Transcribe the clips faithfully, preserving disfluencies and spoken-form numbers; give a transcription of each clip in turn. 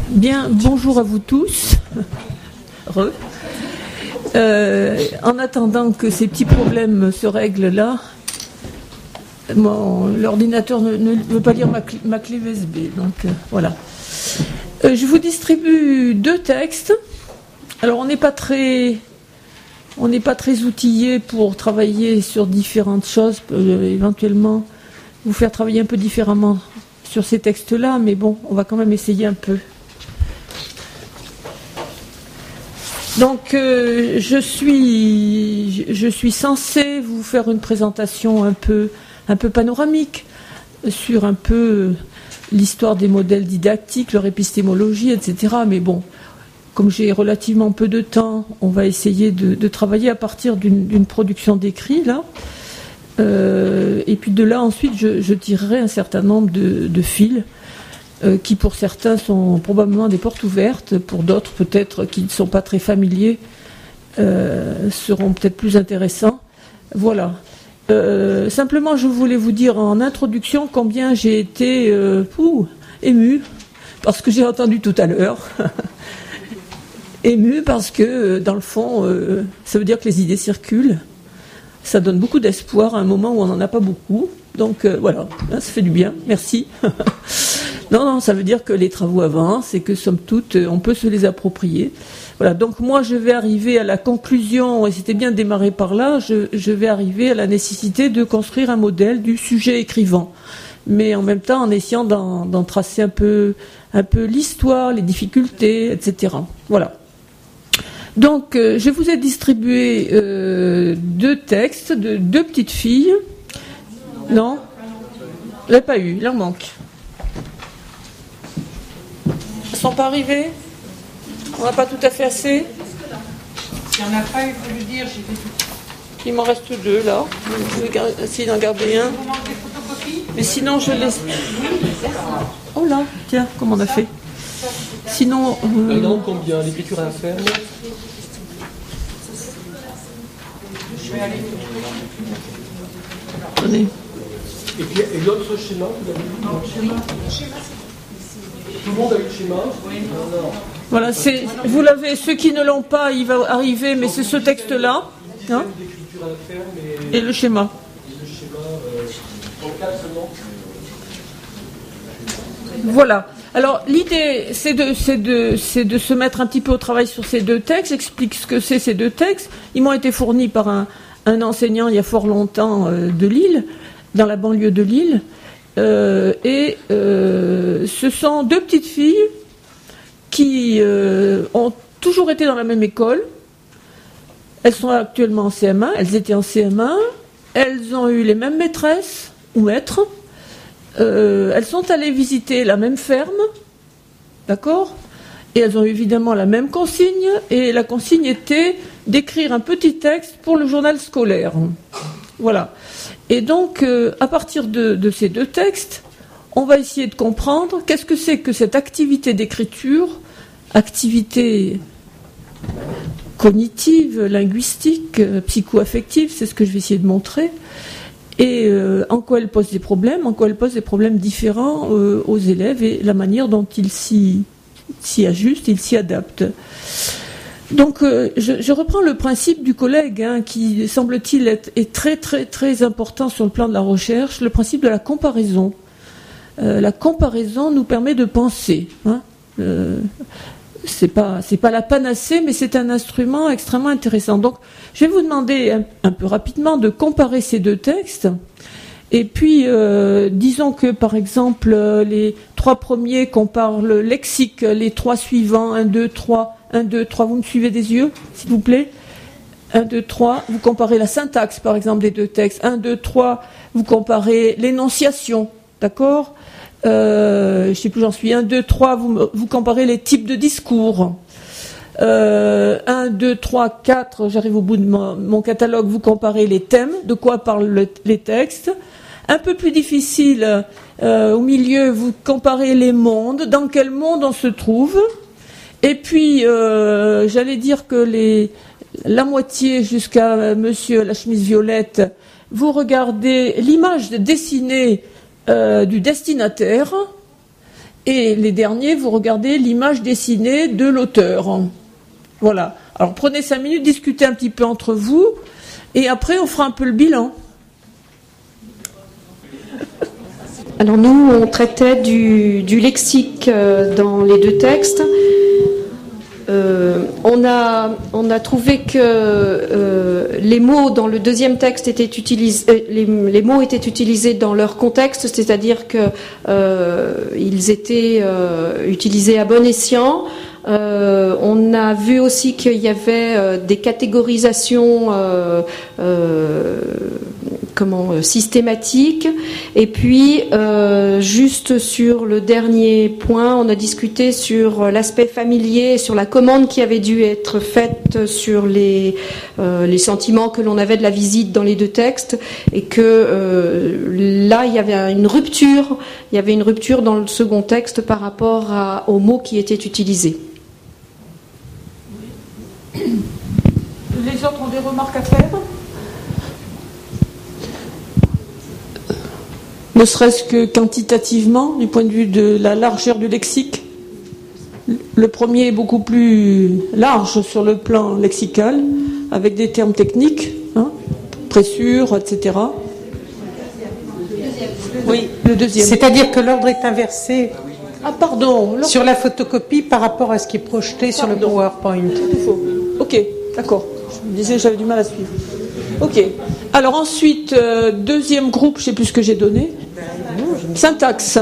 Bien, bonjour à vous tous. Re. Euh, en attendant que ces petits problèmes se règlent là, mon, l'ordinateur ne, ne veut pas lire ma, clé, ma clé U S B, donc euh, voilà. Euh, je vous distribue deux textes. Alors on n'est pas très, on n'est pas très outillé pour travailler sur différentes choses, euh, éventuellement vous faire travailler un peu différemment sur ces textes-là, mais bon, on va quand même essayer un peu. Donc, euh, je suis, je suis censée vous faire une présentation un peu, un peu panoramique sur un peu l'histoire des modèles didactiques, leur épistémologie, et cetera. Mais bon, comme j'ai relativement peu de temps, on va essayer de, de travailler à partir d'une, d'une production d'écrit, là. Euh, et puis de là, ensuite, je, je tirerai un certain nombre de, de fils euh, qui, pour certains, sont probablement des portes ouvertes. Pour d'autres, peut-être, qui ne sont pas très familiers, euh, seront peut-être plus intéressants. Voilà. Euh, simplement, je voulais vous dire en introduction combien j'ai été euh, ouh, émue parce que j'ai entendu tout à l'heure. Émue parce que, dans le fond, euh, ça veut dire que les idées circulent. Ça donne beaucoup d'espoir à un moment où on n'en a pas beaucoup. Donc euh, voilà, ça fait du bien, merci. non, non, ça veut dire que les travaux avancent et que, somme toute, on peut se les approprier. Voilà, donc moi je vais arriver à la conclusion, et c'était bien de démarrer par là, je, je vais arriver à la nécessité de construire un modèle du sujet écrivant. Mais en même temps en essayant d'en, d'en tracer un peu, un peu l'histoire, les difficultés, et cetera. Voilà. Donc, euh, je vous ai distribué euh, deux textes de deux petites filles. Non, il n'y a pas eu, il en manque. Elles ne sont pas arrivées? On n'a pas tout à fait assez? Il n'y en a pas eu, il faut lui dire. J'ai fait tout. Il m'en reste deux là. Je vais essayer d'en garder un. Vous manquez des photocopies? Mais sinon, je laisse. Oh là, tiens, comment on a fait? Sinon. Euh... Et donc, combien l'écriture à faire? Je vais aller. Attendez. Et puis, et l'autre schéma, vous avez vu? Non, schéma. Tout le monde a eu le schéma? Oui. Non, non. Voilà, c'est, vous l'avez, ceux qui ne l'ont pas, il va arriver, mais c'est ce texte-là. Hein, d'écriture à faire, mais... et le schéma. Et le schéma, euh, pour le cas seulement. Voilà. Alors, l'idée, c'est de, c'est, de, c'est de se mettre un petit peu au travail sur ces deux textes. J'explique ce que c'est ces deux textes. Ils m'ont été fournis par un, un enseignant il y a fort longtemps euh, de Lille, dans la banlieue de Lille. Euh, et euh, ce sont deux petites filles qui euh, ont toujours été dans la même école. Elles sont actuellement en C M un. Elles étaient en C M un. Elles ont eu les mêmes maîtresses ou maîtres. Euh, elles sont allées visiter la même ferme, d'accord? Et elles ont eu évidemment la même consigne, et la consigne était d'écrire un petit texte pour le journal scolaire. Voilà. Et donc, euh, à partir de, de ces deux textes, on va essayer de comprendre qu'est-ce que c'est que cette activité d'écriture, activité cognitive, linguistique, euh, psycho-affective, c'est ce que je vais essayer de montrer. Et euh, en quoi elle pose des problèmes, en quoi elle pose des problèmes différents euh, aux élèves et la manière dont ils s'y, s'y ajustent, ils s'y adaptent. Donc euh, je, je reprends le principe du collègue hein, qui, semble-t-il, est, est très très très important sur le plan de la recherche, le principe de la comparaison. Euh, la comparaison nous permet de penser. Hein, euh, c'est pas c'est pas la panacée, mais c'est un instrument extrêmement intéressant. Donc, je vais vous demander un, un peu rapidement de comparer ces deux textes. Et puis, euh, disons que, par exemple, les trois premiers comparent le lexique, les trois suivants, un, deux, trois, un, deux, trois. Vous me suivez des yeux, s'il vous plaît? un, deux, trois. Vous comparez la syntaxe, par exemple, des deux textes. un, deux, trois. Vous comparez l'énonciation, d'accord? Euh, je ne sais plus où j'en suis. un, deux, trois, vous, vous comparez les types de discours. Euh, un, deux, trois, quatre, j'arrive au bout de mon, mon catalogue, vous comparez les thèmes, de quoi parlent le, les textes. Un peu plus difficile, euh, au milieu, vous comparez les mondes, dans quel monde on se trouve. Et puis, euh, j'allais dire que les, la moitié jusqu'à euh, monsieur la chemise violette, vous regardez l'image dessinée Euh, du destinataire, Et les derniers, vous regardez l'image dessinée de l'auteur. Voilà. Alors prenez cinq minutes, discutez un petit peu entre vous, et après on fera un peu le bilan. Alors nous, on traitait du, du lexique dans les deux textes. Euh, on a, on a trouvé que euh, les mots dans le deuxième texte étaient utilisés, les, les mots étaient utilisés dans leur contexte, c'est-à-dire que euh, ils étaient euh, utilisés à bon escient. Euh, on a vu aussi qu'il y avait euh, des catégorisations euh, euh, comment euh, systématiques. Et puis, euh, juste sur le dernier point, on a discuté sur l'aspect familier, sur la commande qui avait dû être faite sur les, euh, les sentiments que l'on avait de la visite dans les deux textes, et que euh, là, il y avait une rupture, il y avait une rupture dans le second texte par rapport à, aux mots qui étaient utilisés. Les autres ont des remarques à faire ? Ne serait-ce que quantitativement, du point de vue de la largeur du lexique. Le premier est beaucoup plus large sur le plan lexical, avec des termes techniques, hein, pressure, et cetera. Oui, le deuxième. C'est-à-dire que l'ordre est inversé. Ah, pardon. Sur la photocopie par rapport à ce qui est projeté pardon. Sur le PowerPoint. Ok, d'accord. Je me disais, j'avais du mal à suivre. Ok. Alors ensuite, euh, deuxième groupe, je ne sais plus ce que j'ai donné. Syntaxe.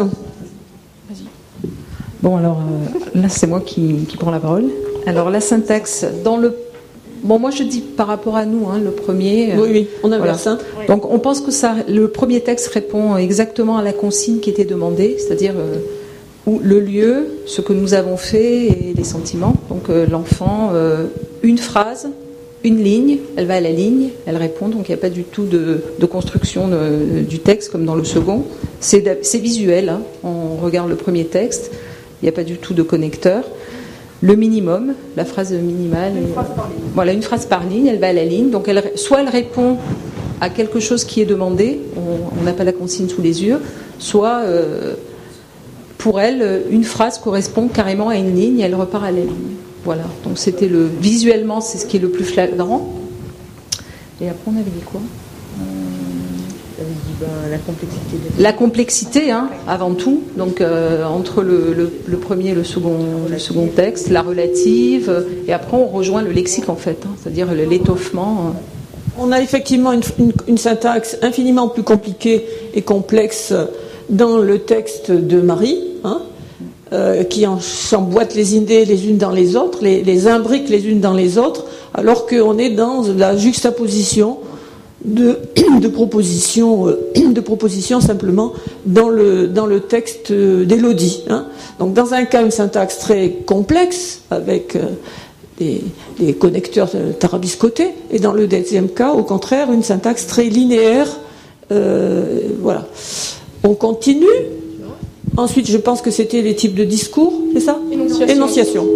Bon, alors euh, là, c'est moi qui, qui prends la parole. Alors la syntaxe, dans le... Bon, moi je dis par rapport à nous, hein, le premier... Oui, oui, on inverse. Voilà. Hein. Donc on pense que ça, le premier texte répond exactement à la consigne qui était demandée, c'est-à-dire euh, où le lieu, ce que nous avons fait et les sentiments. Donc euh, l'enfant, euh, une phrase, une ligne, elle va à la ligne, elle répond, donc il n'y a pas du tout de, de construction de, du texte comme dans le second. C'est, c'est visuel, hein. On regarde le premier texte, il n'y a pas du tout de connecteur. Le minimum, la phrase minimale, une phrase par ligne. Voilà, une phrase par ligne, elle va à la ligne, donc elle, soit elle répond à quelque chose qui est demandé, on n'a pas la consigne sous les yeux, soit euh, pour elle, une phrase correspond carrément à une ligne et elle repart à la ligne. Voilà, donc c'était le visuellement, c'est ce qui est le plus flagrant. Et après, on avait dit quoi ? On avait dit ben, la complexité. De... La complexité, hein, avant tout. Donc euh, entre le, le, le premier et le second, le second texte, la relative, et après on rejoint le lexique en fait, hein, c'est-à-dire l'étoffement. On a effectivement une, une, une syntaxe infiniment plus compliquée et complexe dans le texte de Marie, hein. Euh, qui s'emboîtent les idées les unes dans les autres, les, les imbriquent les unes dans les autres, alors qu'on est dans la juxtaposition de, de, propositions, de propositions simplement dans le, dans le texte d'Élodie. Hein. Donc dans un cas, une syntaxe très complexe, avec euh, des, des connecteurs tarabiscotés, et dans le deuxième cas, au contraire, une syntaxe très linéaire. Euh, voilà. On continue. Ensuite, je pense que c'était les types de discours, c'est ça ? Énonciation. Énonciation.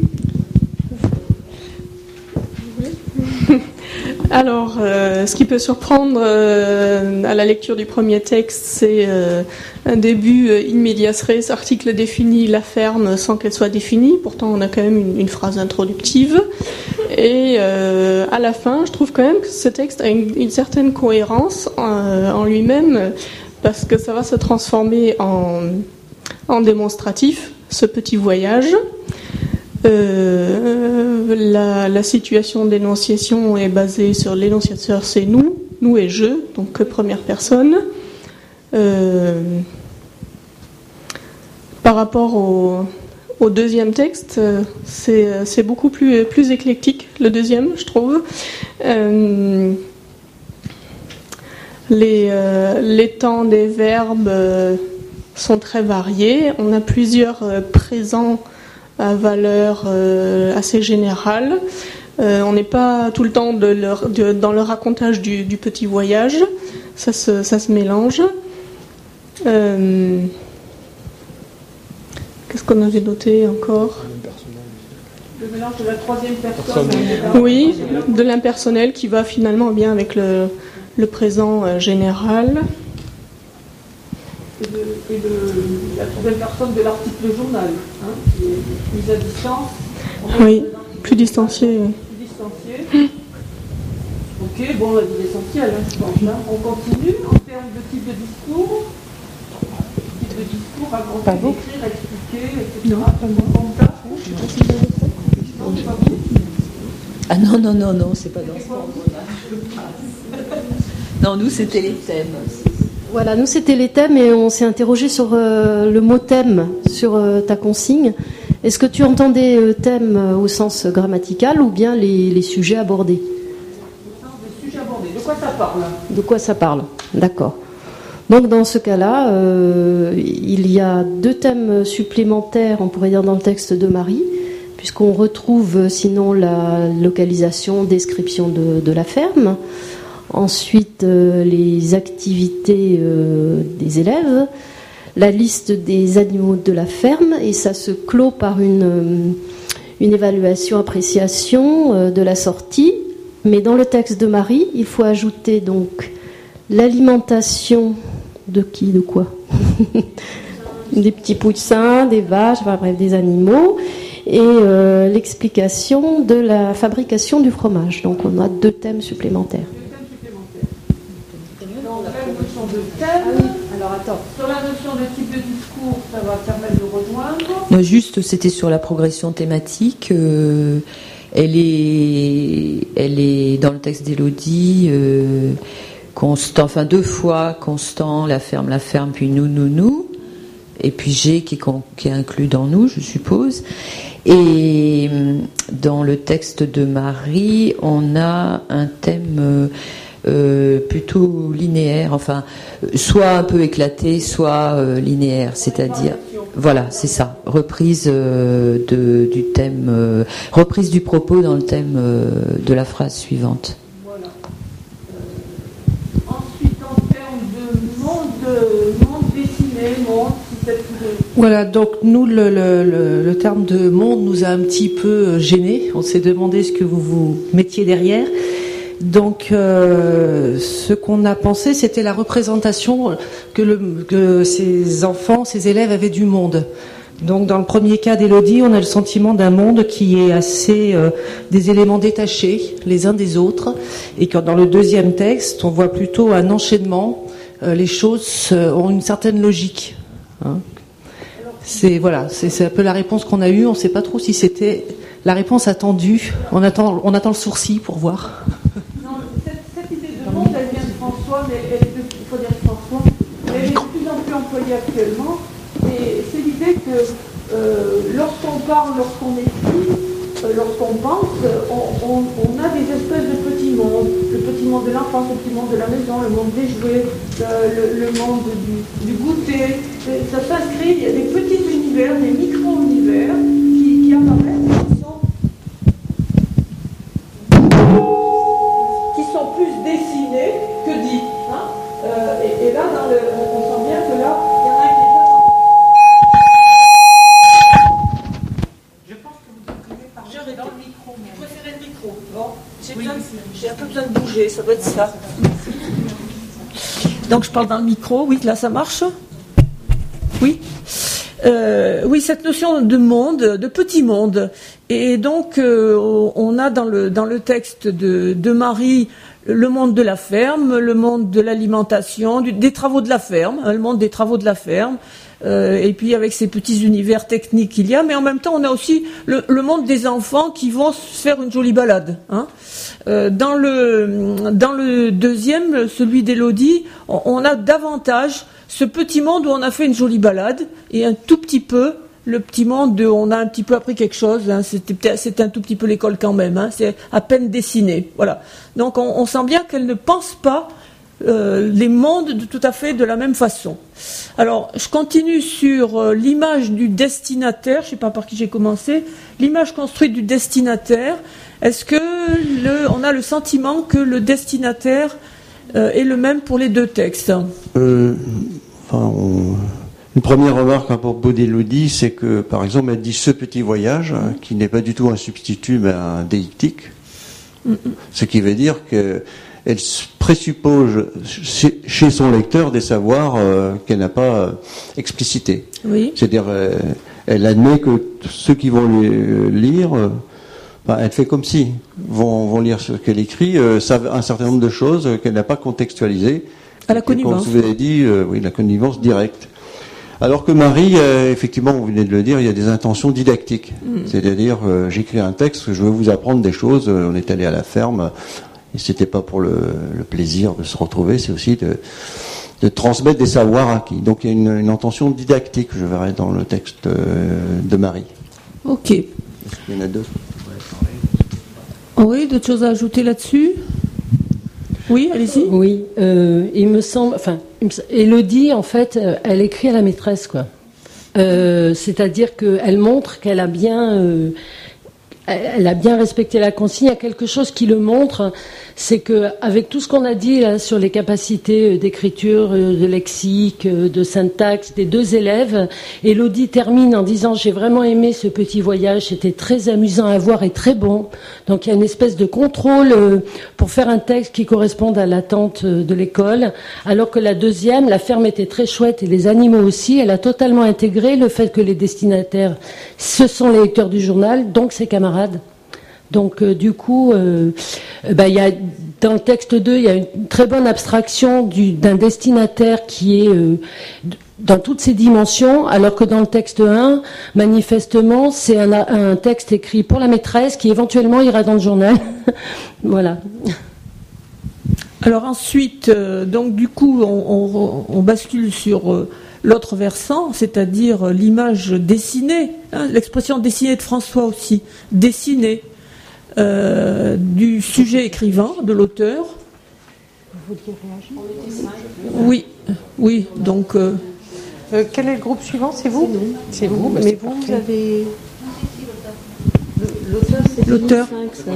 Alors, euh, ce qui peut surprendre euh, à la lecture du premier texte, c'est euh, un début euh, in medias res, article défini, la ferme, sans qu'elle soit définie. Pourtant, on a quand même une, une phrase introductive. Et euh, à la fin, je trouve quand même que ce texte a une, une certaine cohérence euh, en lui-même, parce que ça va se transformer en, en démonstratif, ce petit voyage. Euh, la, la situation d'énonciation est basée sur l'énonciateur, c'est nous, nous et je, donc que première personne. Euh, par rapport au, au deuxième texte, c'est, c'est beaucoup plus, plus éclectique, le deuxième, je trouve. Euh, Les, euh, les temps des verbes euh, sont très variés. On a plusieurs euh, présents à valeur euh, assez générale. Euh, on n'est pas tout le temps de leur, de, dans le racontage du, du petit voyage. Ça se, ça se mélange. Euh, qu'est-ce qu'on avait noté encore ? Le mélange de la troisième personne. Oui, de l'impersonnel qui va finalement bien avec le... le présent euh, général. et le, la troisième personne de l'article journal, hein, qui est mise à distance. Oui, plus distancié. Plus distancié. Ok, bon, on a dit l'essentiel, hein, je pense. Hein. On continue en termes de type de discours. Type de discours, raconter, écrire, expliquer, et cetera. Non, pas vous. Ah non, non, non, non, c'est pas dans ce ordre. Non, nous, c'était les thèmes. Voilà, nous, c'était les thèmes et on s'est interrogé sur euh, le mot thème, sur euh, ta consigne. Est-ce que tu entendais euh, thème euh, au sens grammatical ou bien les, les sujets abordés? Au sens des sujets abordés. De quoi ça parle? De quoi ça parle? D'accord. Donc, dans ce cas-là, euh, il y a deux thèmes supplémentaires, on pourrait dire, dans le texte de Marie, puisqu'on retrouve sinon la localisation, description de, de la ferme. Ensuite, euh, les activités euh, des élèves, la liste des animaux de la ferme, et ça se clôt par une, euh, une évaluation, appréciation euh, de la sortie. Mais dans le texte de Marie, il faut ajouter donc l'alimentation de qui, de quoi? Des petits poussins, des vaches, enfin, bref, des animaux, et euh, l'explication de la fabrication du fromage. Donc on a deux thèmes supplémentaires. De thème. Alors attends, sur la notion de type de discours, ça va permettre de rejoindre. Non, juste, c'était sur la progression thématique. Euh, elle est, elle est dans le texte d'Élodie, euh, constant, enfin deux fois constant, la ferme, la ferme, puis nous, nous, nous, et puis G qui est, qui est inclus dans nous, je suppose. Et dans le texte de Marie, on a un thème. Euh, Euh, plutôt linéaire, enfin, soit un peu éclaté, soit euh, linéaire, c'est-à-dire, voilà, c'est ça, reprise euh, de, du thème, euh, reprise du propos dans le thème euh, de la phrase suivante. Voilà. Euh, ensuite, en termes de monde, monde dessiné, monde, si c'est plus... Voilà, donc nous, le, le, le, le terme de monde nous a un petit peu gênés. On s'est demandé ce que vous vous mettiez derrière. Donc, euh, ce qu'on a pensé, c'était la représentation que, le, que ces enfants, ces élèves avaient du monde. Donc, dans le premier cas d'Élodie, on a le sentiment d'un monde qui est assez euh, des éléments détachés les uns des autres, et que dans le deuxième texte, on voit plutôt un enchaînement. Euh, les choses euh, ont une certaine logique. Hein. C'est voilà, c'est, c'est un peu la réponse qu'on a eue. On ne sait pas trop si c'était la réponse attendue. On attend, on attend le sourcil pour voir. Elle vient de François, mais elle est de, il faut dire François, mais elle est de plus en plus employée actuellement. Et c'est l'idée que euh, lorsqu'on parle, lorsqu'on écrit, euh, lorsqu'on pense, on, on, on a des espèces de petits mondes. Le petit monde de l'enfance, le petit monde de la maison, le monde des jouets, le, le, le monde du, du goûter. Et ça s'inscrit, il y a des petits univers, des micro-univers qui, qui apparaissent, qui sont plus dessinés que dit. Hein euh, et, et là, dans le, on, on sent bien que là, il y en a un qui est... Je pense que vous devriez parler dans le micro. Vous préférez le micro? Bon, j'ai, oui, besoin, j'ai un peu besoin de bouger, ça doit être ça. Donc je parle dans le micro, oui, là ça marche? Oui. Euh, oui, cette notion de monde, de petit monde. Et donc, euh, on a dans le, dans le texte de, de Marie le monde de la ferme, le monde de l'alimentation, du, des travaux de la ferme, hein, le monde des travaux de la ferme, euh, et puis avec ces petits univers techniques qu'il y a, mais en même temps, on a aussi le, le monde des enfants qui vont se faire une jolie balade. Hein. Euh, dans, le, dans le deuxième, celui d'Élodie, on, on a davantage ce petit monde où on a fait une jolie balade, et un tout petit peu le petit monde, où on a un petit peu appris quelque chose, hein, c'était, c'était un tout petit peu l'école quand même, hein, c'est à peine dessiné. Voilà. Donc on, on sent bien qu'elle ne pense pas euh, les mondes de, tout à fait de la même façon. Alors je continue sur euh, l'image du destinataire, je ne sais pas par qui j'ai commencé, l'image construite du destinataire. Est-ce que le, on a le sentiment que le destinataire euh, est le même pour les deux textes? euh, enfin, on... Une première remarque à propos d'Élodie, c'est que, par exemple, elle dit ce petit voyage, hein, qui n'est pas du tout un substitut, mais un déictique. Mm-hmm. Ce qui veut dire qu'elle présuppose chez, chez son lecteur des savoirs euh, qu'elle n'a pas euh, explicités. Oui. C'est-à-dire, euh, elle admet que ceux qui vont lui, euh, lire, euh, ben, elle fait comme si, vont, vont lire ce qu'elle écrit, euh, savent un certain nombre de choses qu'elle n'a pas contextualisées. À la connivence. Comme vous avez dit, euh, oui, la connivence directe. Alors que Marie, euh, effectivement, vous venez de le dire, il y a des intentions didactiques. Mmh. C'est-à-dire, euh, j'écris un texte, je veux vous apprendre des choses, euh, on est allé à la ferme, et c'était pas pour le, le plaisir de se retrouver, c'est aussi de, de transmettre des savoirs acquis. Donc il y a une, une intention didactique, je verrai, dans le texte euh, de Marie. Ok. Est-ce qu'il y en a d'autres? Oui, d'autres choses à ajouter là-dessus? Oui, allez-y. Oui, euh, il me semble, enfin, Élodie, en fait, euh, elle écrit à la maîtresse, quoi. Euh, c'est-à-dire qu'elle montre qu'elle a bien, euh, elle a bien respecté la consigne. Il y a quelque chose qui le montre, c'est que avec tout ce qu'on a dit là sur les capacités d'écriture, de lexique, de syntaxe des deux élèves, Élodie termine en disant: j'ai vraiment aimé ce petit voyage, c'était très amusant à voir et très bon. Donc il y a une espèce de contrôle pour faire un texte qui corresponde à l'attente de l'école, alors que la deuxième, la ferme était très chouette et les animaux aussi. Elle a totalement intégré le fait que les destinataires, ce sont les lecteurs du journal, donc ses camarades. Donc euh, du coup, euh, bah, y a, dans le texte deux, il y a une très bonne abstraction du, d'un destinataire qui est euh, dans toutes ses dimensions, alors que dans le texte un, manifestement, c'est un, un texte écrit pour la maîtresse qui éventuellement ira dans le journal. Voilà. Alors ensuite, euh, donc du coup, on, on, on bascule sur euh, l'autre versant, c'est-à-dire l'image dessinée, hein, l'expression dessinée de François aussi, dessinée. Euh, du sujet écrivain, de l'auteur. Vous vouliez réagir ? Oui, oui, donc... Euh... Euh, quel est le groupe suivant ? C'est vous ? C'est vous, bah, mais c'est vous, vous avez... L'auteur, c'est l'auteur.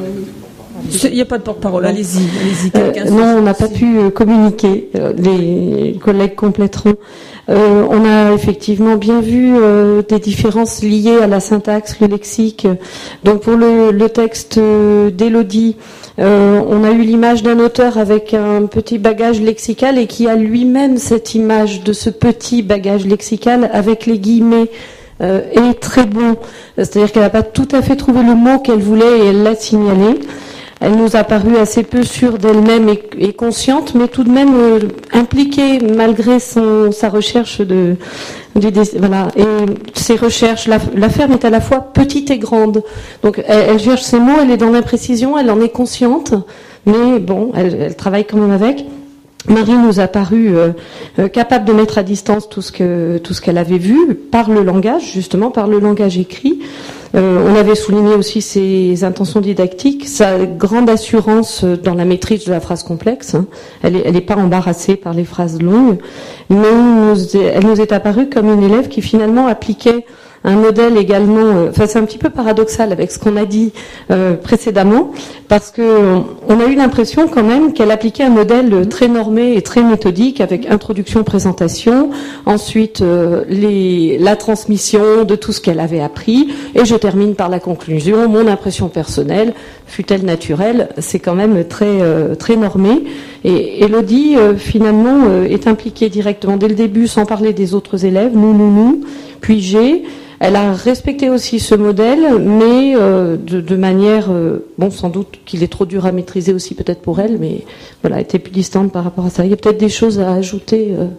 Il n'y a pas de porte-parole, allez-y. allez-y euh, non, on n'a pas pu euh, communiquer, euh, les collègues compléteront. Euh, on a effectivement bien vu euh, des différences liées à la syntaxe, le lexique. Donc pour le, le texte euh, d'Élodie, euh, on a eu l'image d'un auteur avec un petit bagage lexical et qui a lui-même cette image de ce petit bagage lexical avec les guillemets. Euh, est très bon. C'est-à-dire qu'elle n'a pas tout à fait trouvé le mot qu'elle voulait et elle l'a signalé. Elle nous a paru assez peu sûre d'elle-même et, et consciente, mais tout de même euh, impliquée malgré son, sa recherche de, de, de voilà. Et ses recherches, la, la ferme est à la fois petite et grande. Donc elle, elle cherche ses mots, elle est dans l'imprécision, elle en est consciente, mais bon, elle, elle travaille quand même avec. Marie nous a paru euh, euh, capable de mettre à distance tout ce que tout ce qu'elle avait vu par le langage, justement par le langage écrit. Euh, on avait souligné aussi ses intentions didactiques, sa grande assurance dans la maîtrise de la phrase complexe. Hein. Elle est, elle est pas embarrassée par les phrases longues, mais nous, elle nous est apparue comme une élève qui finalement appliquait un modèle également, enfin c'est un petit peu paradoxal avec ce qu'on a dit euh, précédemment, parce que on a eu l'impression quand même qu'elle appliquait un modèle très normé et très méthodique avec introduction, présentation, ensuite euh, les, la transmission de tout ce qu'elle avait appris, et je termine par la conclusion. Mon impression personnelle, fut-elle naturelle, c'est quand même très euh, très normé. Et Élodie euh, finalement euh, est impliquée directement dès le début, sans parler des autres élèves, nous, nous, nous, puis j'ai. Elle a respecté aussi ce modèle, mais euh, de, de manière, euh, bon, sans doute qu'il est trop dur à maîtriser aussi peut-être pour elle, mais voilà, elle était plus distante par rapport à ça. Il y a peut-être des choses à ajouter. Euh.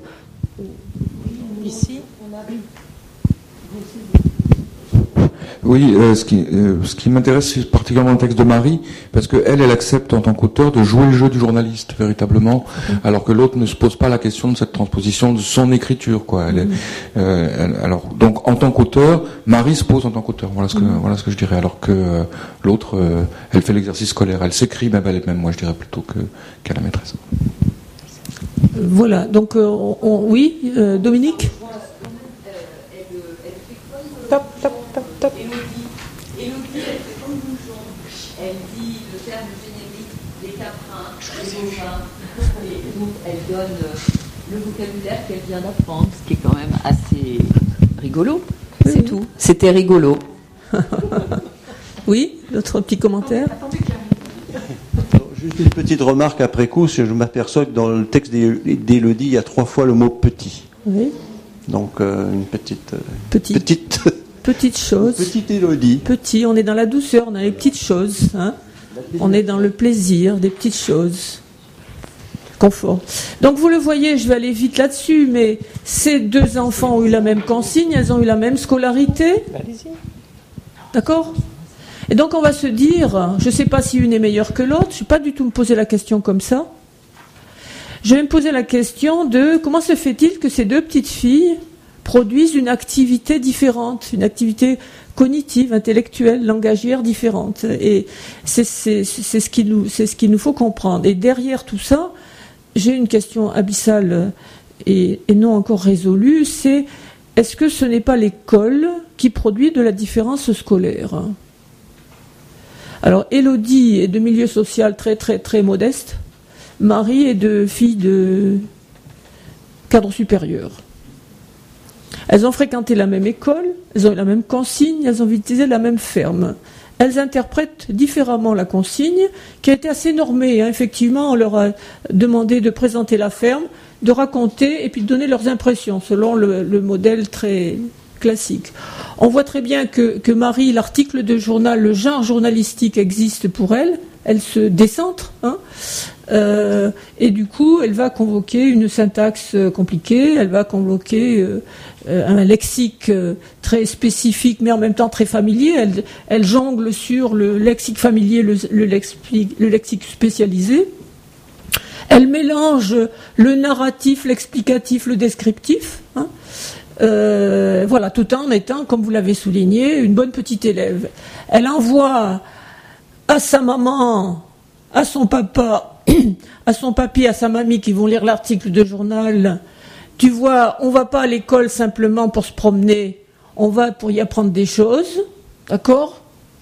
Ici, on a... Oui, euh, ce qui, euh, ce qui m'intéresse, c'est particulièrement le texte de Marie, parce que elle, elle accepte en tant qu'auteur de jouer le jeu du journaliste véritablement, mmh. alors que l'autre ne se pose pas la question de cette transposition de son écriture, quoi. Elle est, mmh. euh, elle, alors, donc, en tant qu'auteur, Marie se pose en tant qu'auteur. Voilà ce que, mmh. voilà ce que je dirais. Alors que euh, l'autre, euh, elle fait l'exercice scolaire, elle s'écrit, même elle, même moi, je dirais plutôt que qu'à la maîtresse. Voilà. Donc, euh, on, oui, euh, Dominique. Top, top, top, top. Élodie, elle fait comme Bouchon. Elle dit le terme générique, les caprins, les bovins, et elle donne le vocabulaire qu'elle vient d'apprendre, ce qui est quand même assez rigolo. C'est oui. tout. C'était rigolo. Oui, d'autres petits commentaires ? Juste une petite remarque après coup, je m'aperçois que dans le texte d'Élodie, il y a trois fois le mot petit. Oui. Donc euh, une petite... Euh, petit. Petite... Petite chose. Petite Élodie. Petit, on est dans la douceur, dans les petites choses. Hein. On est dans le plaisir des petites choses. Confort. Donc vous le voyez, je vais aller vite là-dessus, mais ces deux enfants ont eu la même consigne, elles ont eu la même scolarité. D'accord ? Et donc on va se dire, je ne sais pas si une est meilleure que l'autre, je ne vais pas du tout me poser la question comme ça. Je vais me poser la question de comment se fait-il que ces deux petites filles produisent une activité différente, une activité cognitive, intellectuelle, langagière différente. Et c'est, c'est, c'est, ce qui nous, c'est ce qu'il nous faut comprendre. Et derrière tout ça, j'ai une question abyssale et, et non encore résolue, c'est est-ce que ce n'est pas l'école qui produit de la différence scolaire ? Alors, Élodie est de milieu social très très très modeste. Marie est de fille de cadre supérieur. Elles ont fréquenté la même école, elles ont eu la même consigne, elles ont utilisé la même ferme. Elles interprètent différemment la consigne, qui a été assez normée. Hein. Effectivement, on leur a demandé de présenter la ferme, de raconter et puis de donner leurs impressions, selon le, le modèle très classique. On voit très bien que, que Marie, l'article de journal, le genre journalistique existe pour elle. Elle se décentre, hein, euh, et du coup, elle va convoquer une syntaxe compliquée, elle va convoquer euh, un lexique euh, très spécifique, mais en même temps très familier. Elle, elle jongle sur le lexique familier, le, le, lexique, le lexique spécialisé. Elle mélange le narratif, l'explicatif, le descriptif. Hein, euh, voilà, tout en étant, comme vous l'avez souligné, une bonne petite élève. Elle envoie à sa maman, à son papa, à son papy, à sa mamie qui vont lire l'article de journal. Tu vois, on ne va pas à l'école simplement pour se promener, on va pour y apprendre des choses, d'accord ?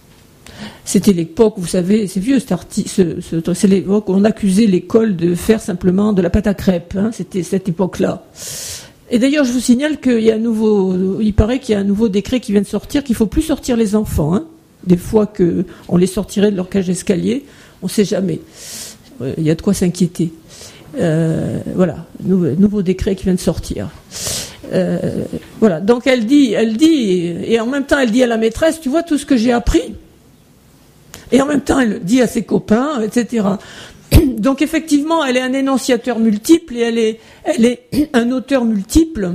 C'était l'époque, vous savez, c'est vieux cet article, ce, ce, c'est l'époque où on accusait l'école de faire simplement de la pâte à crêpes, hein, c'était cette époque-là. Et d'ailleurs, je vous signale qu'il y a un nouveau, il paraît qu'il y a un nouveau décret qui vient de sortir, qu'il ne faut plus sortir les enfants, hein. Des fois qu'on les sortirait de leur cage d'escalier, on ne sait jamais. Il y a de quoi s'inquiéter. Euh, voilà, nouveau, nouveau décret qui vient de sortir. Euh, voilà, donc elle dit, elle dit, et en même temps elle dit à la maîtresse, tu vois tout ce que j'ai appris. Et en même temps elle dit à ses copains, et cetera. Donc effectivement, elle est un énonciateur multiple et elle est, elle est un auteur multiple.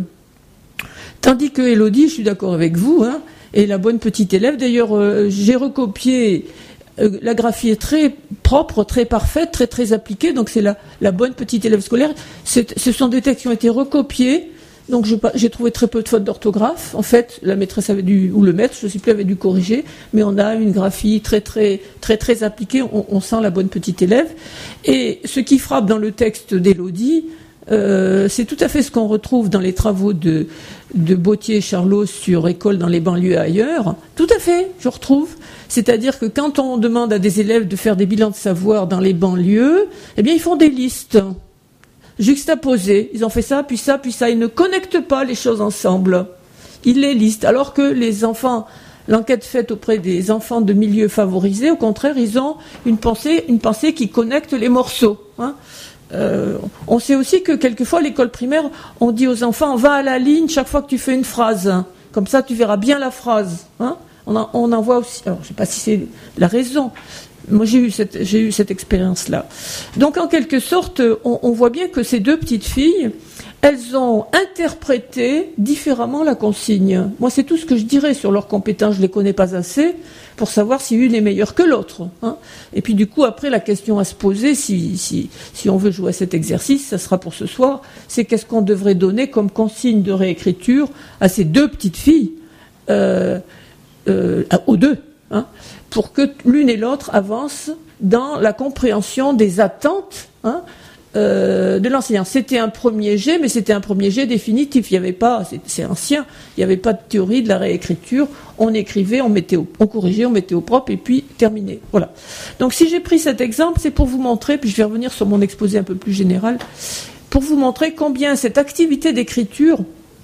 Tandis que Élodie, je suis d'accord avec vous, hein, et la bonne petite élève, d'ailleurs, euh, j'ai recopié, euh, la graphie est très propre, très parfaite, très très appliquée, donc c'est la, la bonne petite élève scolaire. C'est, ce sont des textes qui ont été recopiés, donc je, j'ai trouvé très peu de fautes d'orthographe. En fait, la maîtresse avait dû, ou le maître, je ne sais plus, avait dû corriger, mais on a une graphie très très très très appliquée, on, on sent la bonne petite élève. Et ce qui frappe dans le texte d'Élodie, Euh, c'est tout à fait ce qu'on retrouve dans les travaux de, de Bautier et Charlot sur école dans les banlieues et ailleurs. Tout à fait, je retrouve. C'est-à-dire que quand on demande à des élèves de faire des bilans de savoir dans les banlieues, eh bien, ils font des listes juxtaposées. Ils ont fait ça, puis ça, puis ça. Ils ne connectent pas les choses ensemble. Ils les listent. Alors que les enfants, l'enquête faite auprès des enfants de milieux favorisés, au contraire, ils ont une pensée, une pensée qui connecte les morceaux, hein. Euh, on sait aussi que quelquefois, à l'école primaire, on dit aux enfants, va à la ligne chaque fois que tu fais une phrase. Comme ça, tu verras bien la phrase. Hein, on, en, on en voit aussi. Alors, je ne sais pas si c'est la raison. Moi, j'ai eu cette, j'ai eu cette expérience-là. Donc, en quelque sorte, on, on voit bien que ces deux petites filles, elles ont interprété différemment la consigne. Moi, c'est tout ce que je dirais sur leurs compétences. Je ne les connais pas assez pour savoir si une est meilleure que l'autre. Hein. Et puis, du coup, après, la question à se poser, si, si, si on veut jouer à cet exercice, ça sera pour ce soir, c'est qu'est-ce qu'on devrait donner comme consigne de réécriture à ces deux petites filles, euh, euh, aux deux, hein, pour que l'une et l'autre avancent dans la compréhension des attentes, hein, Euh, de l'enseignant. C'était un premier jet, mais c'était un premier jet définitif. Il n'y avait pas, c'est, c'est ancien, il n'y avait pas de théorie de la réécriture. On écrivait, on mettait au, on corrigeait, on mettait au propre et puis terminé. Voilà. Donc si j'ai pris cet exemple, c'est pour vous montrer, puis je vais revenir sur mon exposé un peu plus général, pour vous montrer combien cette activité d'écriture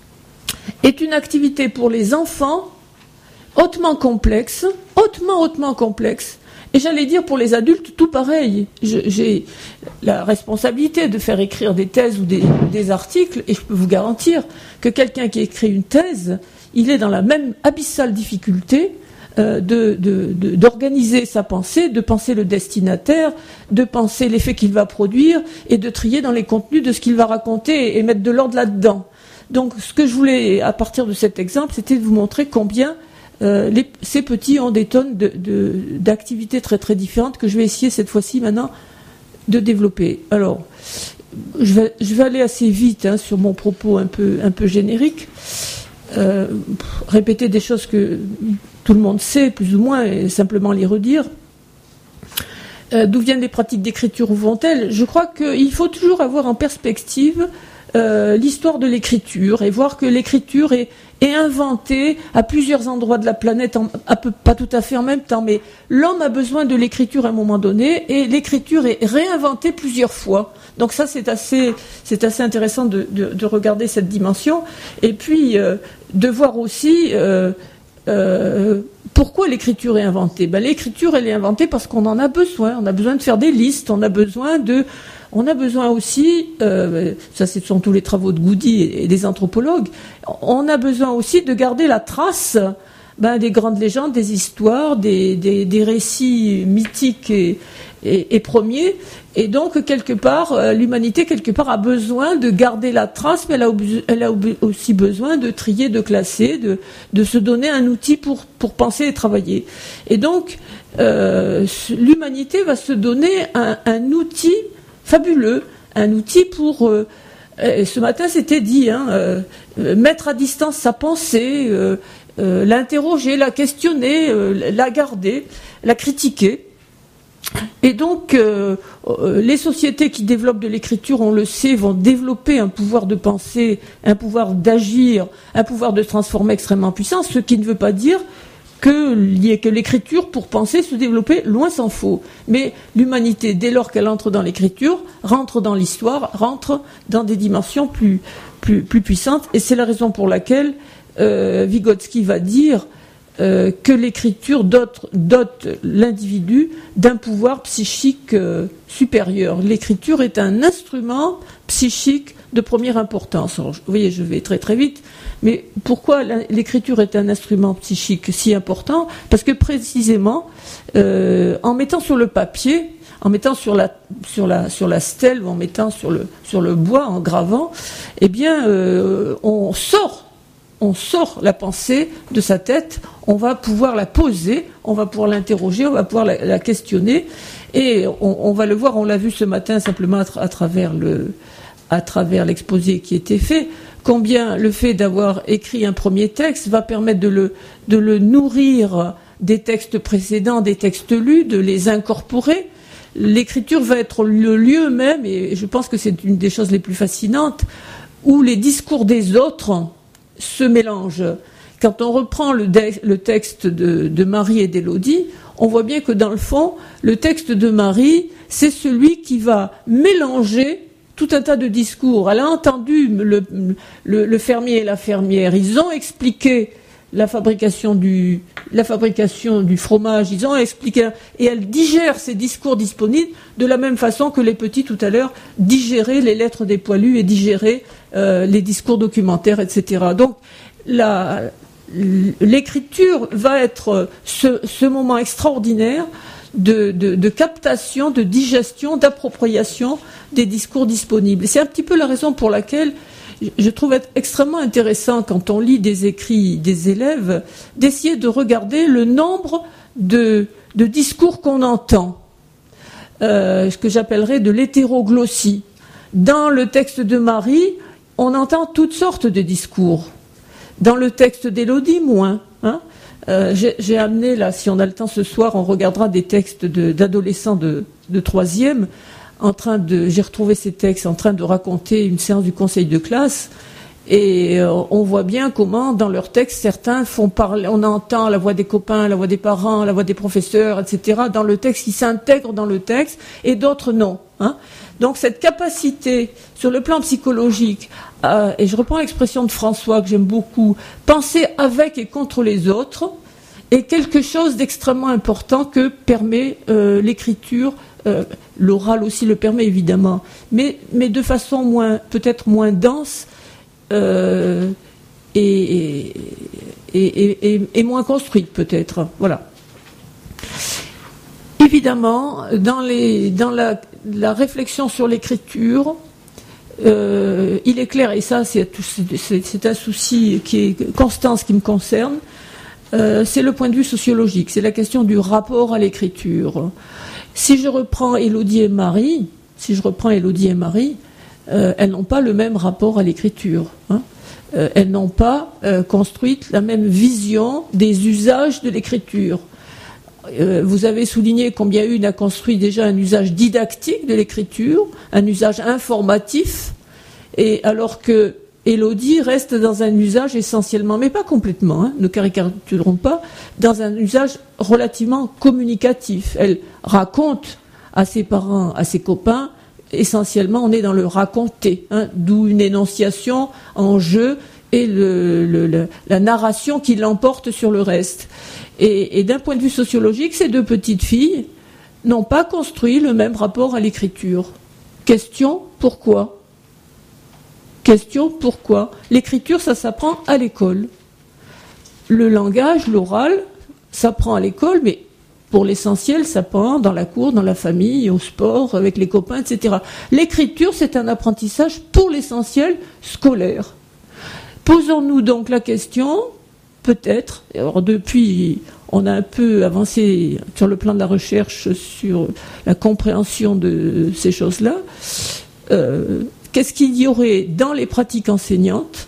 est une activité pour les enfants hautement complexe, hautement, hautement complexe, Et j'allais dire pour les adultes, tout pareil. Je, j'ai la responsabilité de faire écrire des thèses ou des, des articles, et je peux vous garantir que quelqu'un qui écrit une thèse, il est dans la même abyssale difficulté euh, de, de, de, d'organiser sa pensée, de penser le destinataire, de penser l'effet qu'il va produire, et de trier dans les contenus de ce qu'il va raconter et mettre de l'ordre là-dedans. Donc ce que je voulais, à partir de cet exemple, c'était de vous montrer combien Euh, les, ces petits ont des tonnes de, de, d'activités très très différentes que je vais essayer cette fois-ci maintenant de développer. Alors, je vais, je vais aller assez vite hein, sur mon propos un peu, un peu générique, euh, répéter des choses que tout le monde sait plus ou moins et simplement les redire. Euh, d'où viennent les pratiques d'écriture, où vont-elles ? Je crois qu'il faut toujours avoir en perspective euh, l'histoire de l'écriture et voir que l'écriture est est inventé à plusieurs endroits de la planète, en, à peu, pas tout à fait en même temps, mais l'homme a besoin de l'écriture à un moment donné, et l'écriture est réinventée plusieurs fois. Donc ça, c'est assez, c'est assez intéressant de, de, de regarder cette dimension, et puis euh, de voir aussi euh, euh, pourquoi l'écriture est inventée. Ben, l'écriture, elle est inventée parce qu'on en a besoin. On a besoin de faire des listes, on a besoin de... On a besoin aussi, euh, ça ce sont tous les travaux de Goody et, et des anthropologues, on a besoin aussi de garder la trace ben, des grandes légendes, des histoires, des, des, des récits mythiques et, et, et premiers. Et donc, quelque part, euh, l'humanité, quelque part, a besoin de garder la trace, mais elle a, elle a aussi besoin de trier, de classer, de, de se donner un outil pour, pour penser et travailler. Et donc, euh, l'humanité va se donner un, un outil fabuleux, un outil pour... Euh, ce matin, c'était dit, hein, euh, mettre à distance sa pensée, euh, euh, l'interroger, la questionner, euh, la garder, la critiquer. Et donc, euh, euh, les sociétés qui développent de l'écriture, on le sait, vont développer un pouvoir de penser, un pouvoir d'agir, un pouvoir de se transformer extrêmement puissant, ce qui ne veut pas dire qu'il y ait que l'écriture pour penser, se développer, loin s'en faut. Mais l'humanité, dès lors qu'elle entre dans l'écriture, rentre dans l'histoire, rentre dans des dimensions plus, plus, plus puissantes. Et c'est la raison pour laquelle euh, Vygotsky va dire euh, que l'écriture dote, dote l'individu d'un pouvoir psychique euh, supérieur. L'écriture est un instrument psychique de première importance. Alors, vous voyez, je vais très très vite. Mais pourquoi l'écriture est un instrument psychique si important ? Parce que précisément, euh, en mettant sur le papier, en mettant sur la, sur la, sur la stèle ou en mettant sur le, sur le bois, en gravant, eh bien, euh, on sort, on sort la pensée de sa tête, on va pouvoir la poser, on va pouvoir l'interroger, on va pouvoir la, la questionner, et on, on va le voir, on l'a vu ce matin simplement à, tra- à travers le, à travers l'exposé qui était fait. Combien le fait d'avoir écrit un premier texte va permettre de le, de le nourrir des textes précédents, des textes lus, de les incorporer. L'écriture va être le lieu même, et je pense que c'est une des choses les plus fascinantes, où les discours des autres se mélangent. Quand on reprend le, de, le texte de, de Marie et d'Élodie, on voit bien que dans le fond, le texte de Marie, c'est celui qui va mélanger tout un tas de discours. Elle a entendu le, le, le fermier et la fermière. Ils ont expliqué la fabrication du, la fabrication du fromage. Ils ont expliqué, et elle digère ces discours disponibles de la même façon que les petits tout à l'heure digéraient les lettres des poilus et digéraient euh, les discours documentaires, et cetera. Donc, la, l'écriture va être ce, ce moment extraordinaire De, de, de captation, de digestion, d'appropriation des discours disponibles. C'est un petit peu la raison pour laquelle je trouve être extrêmement intéressant, quand on lit des écrits des élèves, d'essayer de regarder le nombre de, de discours qu'on entend, euh, ce que j'appellerais de l'hétéroglossie. Dans le texte de Marie, on entend toutes sortes de discours. Dans le texte d'Élodie, moins, hein. Euh, j'ai, j'ai amené, là, si on a le temps ce soir, on regardera des textes de, d'adolescents de, de troisième, en train de, j'ai retrouvé ces textes en train de raconter une séance du conseil de classe, et euh, on voit bien comment, dans leurs textes, certains font parler, on entend la voix des copains, la voix des parents, la voix des professeurs, et cetera, dans le texte, qui s'intègrent dans le texte, et d'autres non, hein. Donc cette capacité, sur le plan psychologique, euh, et je reprends l'expression de François que j'aime beaucoup, penser avec et contre les autres, est quelque chose d'extrêmement important que permet euh, l'écriture. Euh, l'oral aussi le permet évidemment, mais, mais de façon moins, peut-être moins dense euh, et, et, et, et, et moins construite peut-être. Voilà. Évidemment, dans, les, dans la, la réflexion sur l'écriture, euh, il est clair, et ça c'est, c'est, c'est un souci qui est constant, ce qui me concerne, euh, c'est le point de vue sociologique, c'est la question du rapport à l'écriture. Si je reprends Élodie et Marie, si je reprends Élodie et Marie, euh, elles n'ont pas le même rapport à l'écriture. Hein. Euh, elles n'ont pas euh, construit la même vision des usages de l'écriture. Euh, vous avez souligné combien une a construit déjà un usage didactique de l'écriture, un usage informatif, et alors que Élodie reste dans un usage essentiellement, mais pas complètement, hein, ne caricaturons pas, dans un usage relativement communicatif. Elle raconte à ses parents, à ses copains, essentiellement on est dans le raconter, hein, d'où une énonciation en jeu et le, le, le, la narration qui l'emporte sur le reste. Et, et d'un point de vue sociologique, ces deux petites filles n'ont pas construit le même rapport à l'écriture. Question, pourquoi ? Question, pourquoi ? L'écriture, ça s'apprend à l'école. Le langage, l'oral, s'apprend à l'école, mais pour l'essentiel, ça s'apprend dans la cour, dans la famille, au sport, avec les copains, et cetera. L'écriture, c'est un apprentissage pour l'essentiel scolaire. Posons-nous donc la question, peut-être, alors depuis, on a un peu avancé sur le plan de la recherche, sur la compréhension de ces choses-là, euh, qu'est-ce qu'il y aurait dans les pratiques enseignantes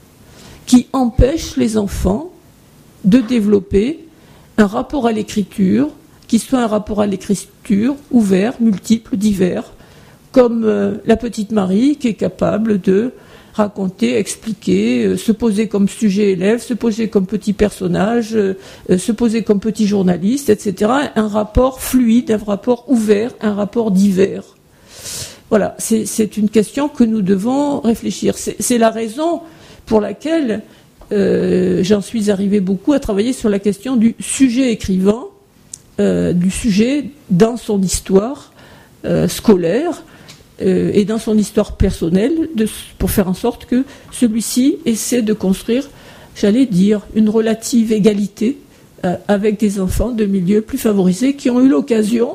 qui empêchent les enfants de développer un rapport à l'écriture, qui soit un rapport à l'écriture ouvert, multiple, divers, comme euh, la petite Marie qui est capable de raconter, expliquer, euh, se poser comme sujet élève, se poser comme petit personnage, euh, euh, se poser comme petit journaliste, et cetera. Un rapport fluide, un rapport ouvert, un rapport divers. Voilà, c'est, c'est une question que nous devons réfléchir. C'est, c'est la raison pour laquelle euh, j'en suis arrivé beaucoup à travailler sur la question du sujet écrivant, euh, du sujet dans son histoire euh, scolaire euh, et dans son histoire personnelle, de, pour faire en sorte que celui-ci essaie de construire, j'allais dire, une relative égalité euh, avec des enfants de milieux plus favorisés qui ont eu l'occasion,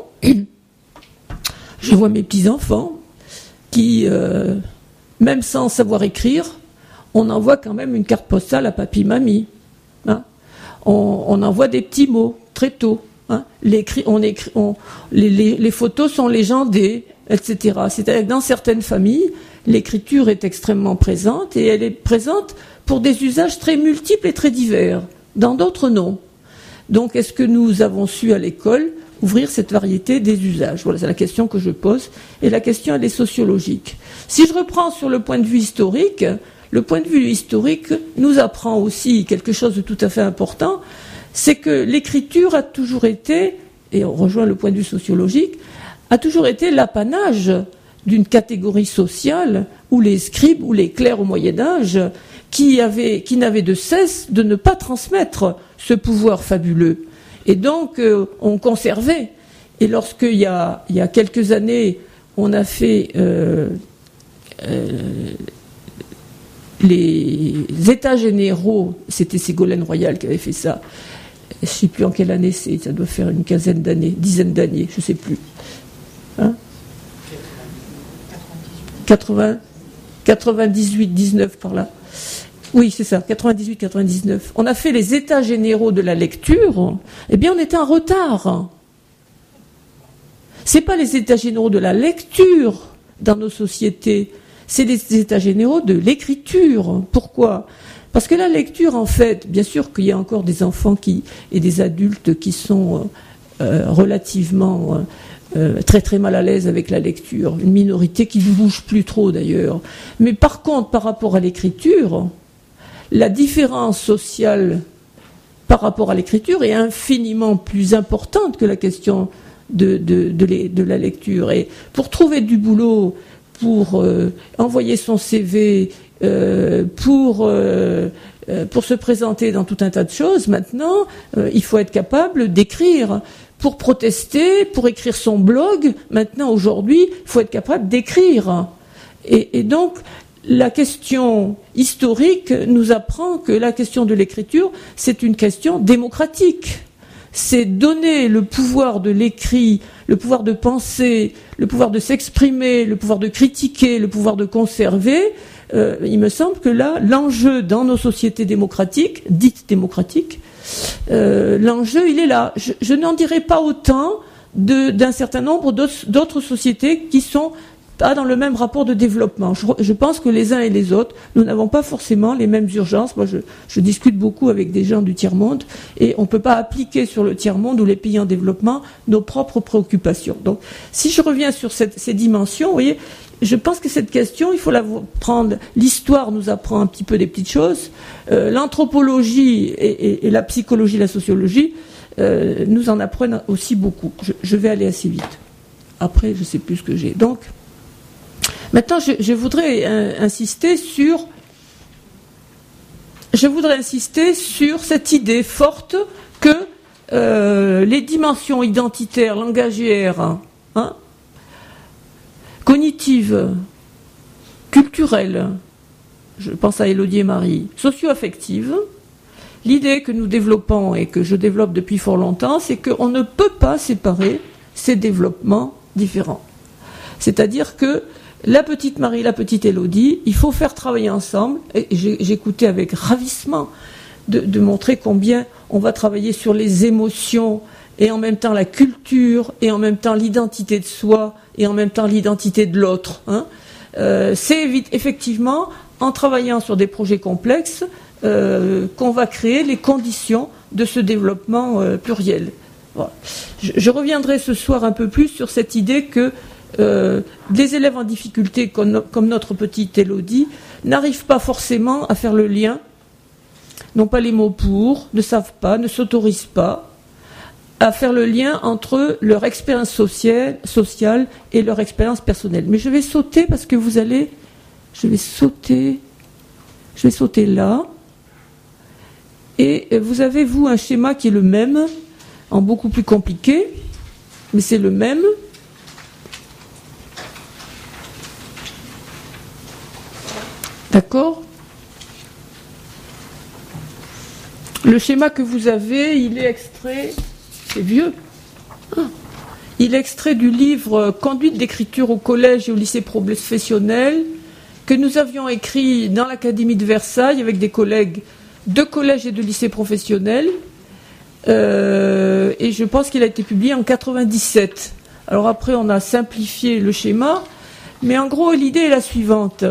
je vois mes petits-enfants, qui, euh, même sans savoir écrire, on envoie quand même une carte postale à papy-mamie. Hein. On, on envoie des petits mots très tôt. Hein. Les, on écrit, on, les, les, les photos sont légendées, et cetera. C'est-à-dire que dans certaines familles, l'écriture est extrêmement présente et elle est présente pour des usages très multiples et très divers. Dans d'autres, non. Donc, est-ce que nous avons su à l'école ouvrir cette variété des usages? Voilà, c'est la question que je pose. Et la question, elle est sociologique. Si je reprends sur le point de vue historique, le point de vue historique nous apprend aussi quelque chose de tout à fait important, c'est que l'écriture a toujours été, et on rejoint le point de vue sociologique, a toujours été l'apanage d'une catégorie sociale où les scribes ou les clercs au Moyen-Âge qui, avaient, qui n'avaient de cesse de ne pas transmettre ce pouvoir fabuleux. Et donc, euh, on conservait. Et lorsqu'il y a, il y a quelques années, on a fait euh, euh, les États généraux, c'était Ségolène Royal qui avait fait ça. Je ne sais plus en quelle année c'est, ça doit faire une quinzaine d'années, dizaine d'années, je ne sais plus. Hein quatre-vingts, quatre-vingt-dix-huit, dix-neuf par là. Oui, c'est ça, quatre-vingt-dix-huit quatre-vingt-dix-neuf. On a fait les états généraux de la lecture, eh bien on était en retard. C'est pas les états généraux de la lecture dans nos sociétés, c'est les états généraux de l'écriture. Pourquoi ? Parce que la lecture, en fait, bien sûr qu'il y a encore des enfants qui, et des adultes qui sont euh, relativement euh, très très mal à l'aise avec la lecture, une minorité qui ne bouge plus trop d'ailleurs. Mais par contre, par rapport à l'écriture, la différence sociale par rapport à l'écriture est infiniment plus importante que la question de, de, de, les, de la lecture. Et pour trouver du boulot, pour euh, envoyer son C V euh, pour, euh, pour se présenter dans tout un tas de choses. Maintenant, euh, il faut être capable d'écrire. Pour protester, pour écrire son blog, maintenant, aujourd'hui, il faut être capable d'écrire. Et, et donc, la question historique nous apprend que la question de l'écriture, c'est une question démocratique. C'est donner le pouvoir de l'écrit, le pouvoir de penser, le pouvoir de s'exprimer, le pouvoir de critiquer, le pouvoir de conserver. Euh, il me semble que là, l'enjeu dans nos sociétés démocratiques, dites démocratiques, euh, l'enjeu, il est là. Je, je n'en dirai pas autant de, d'un certain nombre d'autres, d'autres sociétés qui sont pas dans le même rapport de développement. Je, je pense que les uns et les autres, nous n'avons pas forcément les mêmes urgences. Moi, je, je discute beaucoup avec des gens du tiers-monde et on ne peut pas appliquer sur le tiers-monde ou les pays en développement nos propres préoccupations. Donc, si je reviens sur cette, ces dimensions, vous voyez, je pense que cette question, il faut la prendre. L'histoire nous apprend un petit peu des petites choses. Euh, l'anthropologie et, et, et la psychologie, la sociologie euh, nous en apprennent aussi beaucoup. Je, je vais aller assez vite. Après, je ne sais plus ce que j'ai. Donc, maintenant, je, je voudrais euh, insister sur, je voudrais insister sur cette idée forte que euh, les dimensions identitaires, langagières, hein, cognitives, culturelles, je pense à Élodie et Marie, socio-affectives, l'idée que nous développons et que je développe depuis fort longtemps, c'est qu'on ne peut pas séparer ces développements différents. C'est-à-dire que la petite Marie, la petite Élodie, il faut faire travailler ensemble, et j'écoutais avec ravissement de, de montrer combien on va travailler sur les émotions, et en même temps la culture, et en même temps l'identité de soi, et en même temps l'identité de l'autre. Hein. Euh, c'est effectivement en travaillant sur des projets complexes euh, qu'on va créer les conditions de ce développement euh, pluriel. Voilà. Je, je reviendrai ce soir un peu plus sur cette idée que euh, des élèves en difficulté, comme, comme notre petite Élodie, n'arrivent pas forcément à faire le lien, n'ont pas les mots pour, ne savent pas, ne s'autorisent pas à faire le lien entre leur expérience sociale, sociale et leur expérience personnelle. Mais je vais sauter parce que vous allez... Je vais sauter... Je vais sauter là. Et vous avez, vous, un schéma qui est le même, en beaucoup plus compliqué, mais c'est le même. D'accord ? Le schéma que vous avez, il est extrait... C'est vieux. Ah. Il est extrait du livre « Conduite d'écriture au collège et au lycée professionnel » que nous avions écrit dans l'Académie de Versailles avec des collègues de collège et de lycée professionnel. Euh, et je pense qu'il a été publié en quatre-vingt-dix-sept. Alors après, on a simplifié le schéma. Mais en gros, l'idée est la suivante.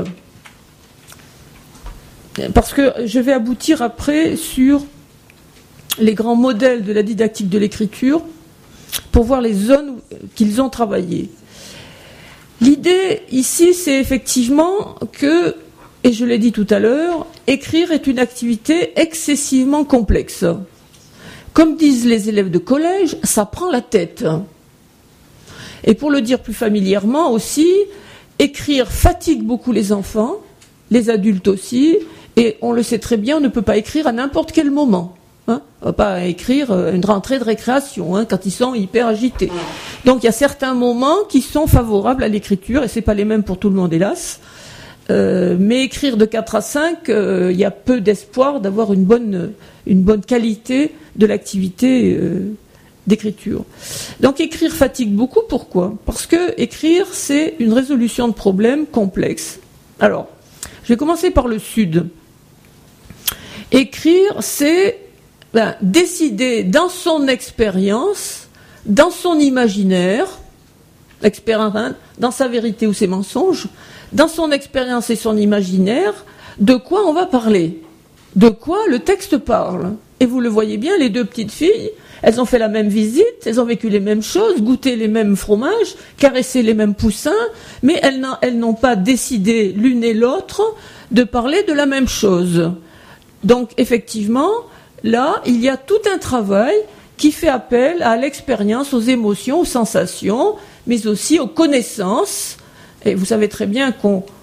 Parce que je vais aboutir après sur les grands modèles de la didactique de l'écriture pour voir les zones qu'ils ont travaillées. L'idée ici, c'est effectivement que, et je l'ai dit tout à l'heure, écrire est une activité excessivement complexe. Comme disent les élèves de collège, ça prend la tête. Et pour le dire plus familièrement aussi, écrire fatigue beaucoup les enfants, les adultes aussi, et on le sait très bien, on ne peut pas écrire à n'importe quel moment. Hein, on ne va pas écrire une rentrée de récréation hein, quand ils sont hyper agités. Donc il y a certains moments qui sont favorables à l'écriture, et ce n'est pas les mêmes pour tout le monde, hélas. Euh, mais écrire de quatre à cinq, euh, il y a peu d'espoir d'avoir une bonne, une bonne qualité de l'activité euh, d'écriture. Donc écrire fatigue beaucoup, pourquoi ? Parce que écrire, c'est une résolution de problèmes complexes. Alors, je vais commencer par le Sud. Écrire, c'est ben, décider dans son expérience, dans son imaginaire, expérience, hein, dans sa vérité ou ses mensonges, dans son expérience et son imaginaire, de quoi on va parler, de quoi le texte parle. Et vous le voyez bien, les deux petites filles, elles ont fait la même visite, elles ont vécu les mêmes choses, goûté les mêmes fromages, caressé les mêmes poussins, mais elles n'ont, elles n'ont pas décidé l'une et l'autre de parler de la même chose. Donc effectivement, là, il y a tout un travail qui fait appel à l'expérience, aux émotions, aux sensations, mais aussi aux connaissances. Et vous savez très bien qu'on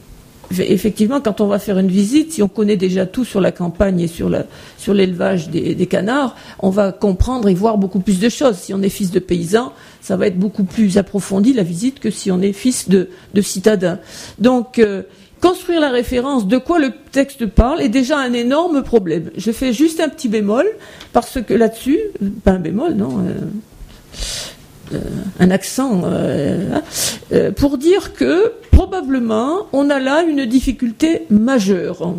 effectivement, quand on va faire une visite, si on connaît déjà tout sur la campagne et sur, la, sur l'élevage des, des canards, on va comprendre et voir beaucoup plus de choses. Si on est fils de paysan, ça va être beaucoup plus approfondi la visite que si on est fils de, de citadin. Donc, euh, construire la référence de quoi le texte parle est déjà un énorme problème. Je fais juste un petit bémol, parce que là-dessus, pas un bémol, non, euh, euh, un accent, euh, euh, pour dire que probablement on a là une difficulté majeure.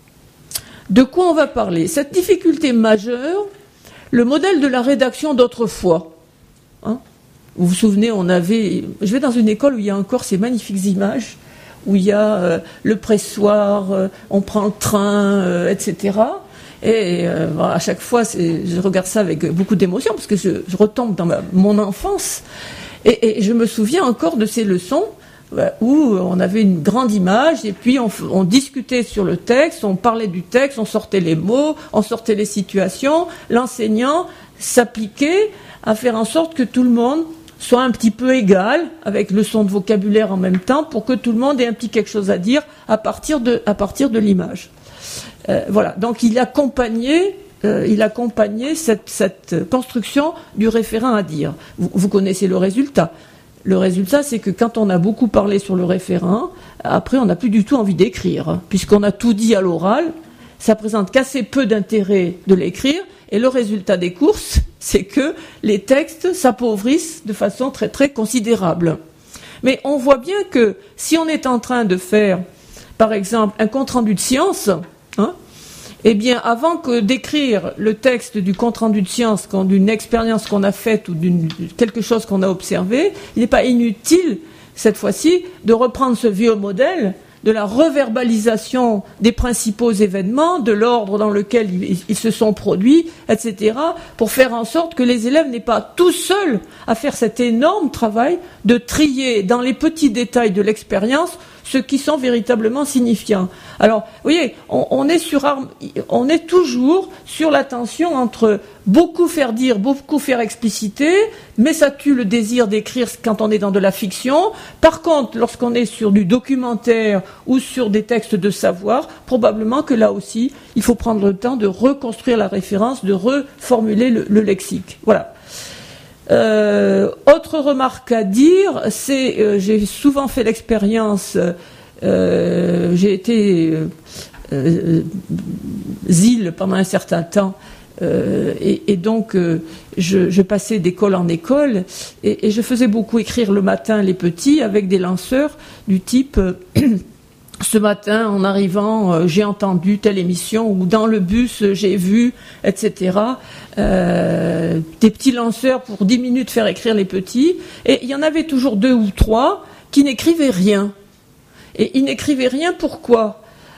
De quoi on va parler? Cette difficulté majeure, le modèle de la rédaction d'autrefois. Hein, vous vous souvenez, on avait, je vais dans une école où il y a encore ces magnifiques images, où il y a euh, le pressoir, euh, on prend le train, euh, et cetera. Et euh, à chaque fois, c'est, je regarde ça avec beaucoup d'émotion, parce que je, je retombe dans ma, mon enfance, et, et je me souviens encore de ces leçons euh, où on avait une grande image, et puis on, on discutait sur le texte, on parlait du texte, on sortait les mots, on sortait les situations, l'enseignant s'appliquait à faire en sorte que tout le monde soit un petit peu égal, avec le son de vocabulaire en même temps, pour que tout le monde ait un petit quelque chose à dire à partir de, à partir de l'image. Euh, voilà, donc il accompagnait, euh, il accompagnait cette, cette construction du référent à dire. Vous, vous connaissez le résultat. Le résultat, c'est que quand on a beaucoup parlé sur le référent, après on n'a plus du tout envie d'écrire, hein, puisqu'on a tout dit à l'oral, ça présente qu'assez peu d'intérêt de l'écrire, et le résultat des courses, c'est que les textes s'appauvrissent de façon très très considérable. Mais on voit bien que si on est en train de faire, par exemple, un compte-rendu de science, hein, eh bien, avant que d'écrire le texte du compte-rendu de science, d'une expérience qu'on a faite ou d'une quelque chose qu'on a observé, il n'est pas inutile, cette fois-ci, de reprendre ce vieux modèle de la reverbalisation des principaux événements, de l'ordre dans lequel ils, ils se sont produits, et cetera, pour faire en sorte que les élèves n'aient pas tout seuls à faire cet énorme travail de trier dans les petits détails de l'expérience ceux qui sont véritablement signifiants. Alors, vous voyez, on, on est sur, on est toujours sur la tension entre beaucoup faire dire, beaucoup faire expliciter, mais ça tue le désir d'écrire quand on est dans de la fiction. Par contre, lorsqu'on est sur du documentaire ou sur des textes de savoir, probablement que là aussi, il faut prendre le temps de reconstruire la référence, de reformuler le, le lexique. Voilà. Euh, autre remarque à dire, c'est, euh, j'ai souvent fait l'expérience, euh, j'ai été euh, euh, zile pendant un certain temps, euh, et, et donc euh, je, je passais d'école en école, et, et je faisais beaucoup écrire le matin les petits avec des lanceurs du type euh, ce matin, en arrivant, euh, j'ai entendu telle émission, ou dans le bus, euh, j'ai vu, et cetera. Euh, des petits lanceurs pour dix minutes faire écrire les petits. Et il y en avait toujours deux ou trois qui n'écrivaient rien. Et ils n'écrivaient rien, pourquoi?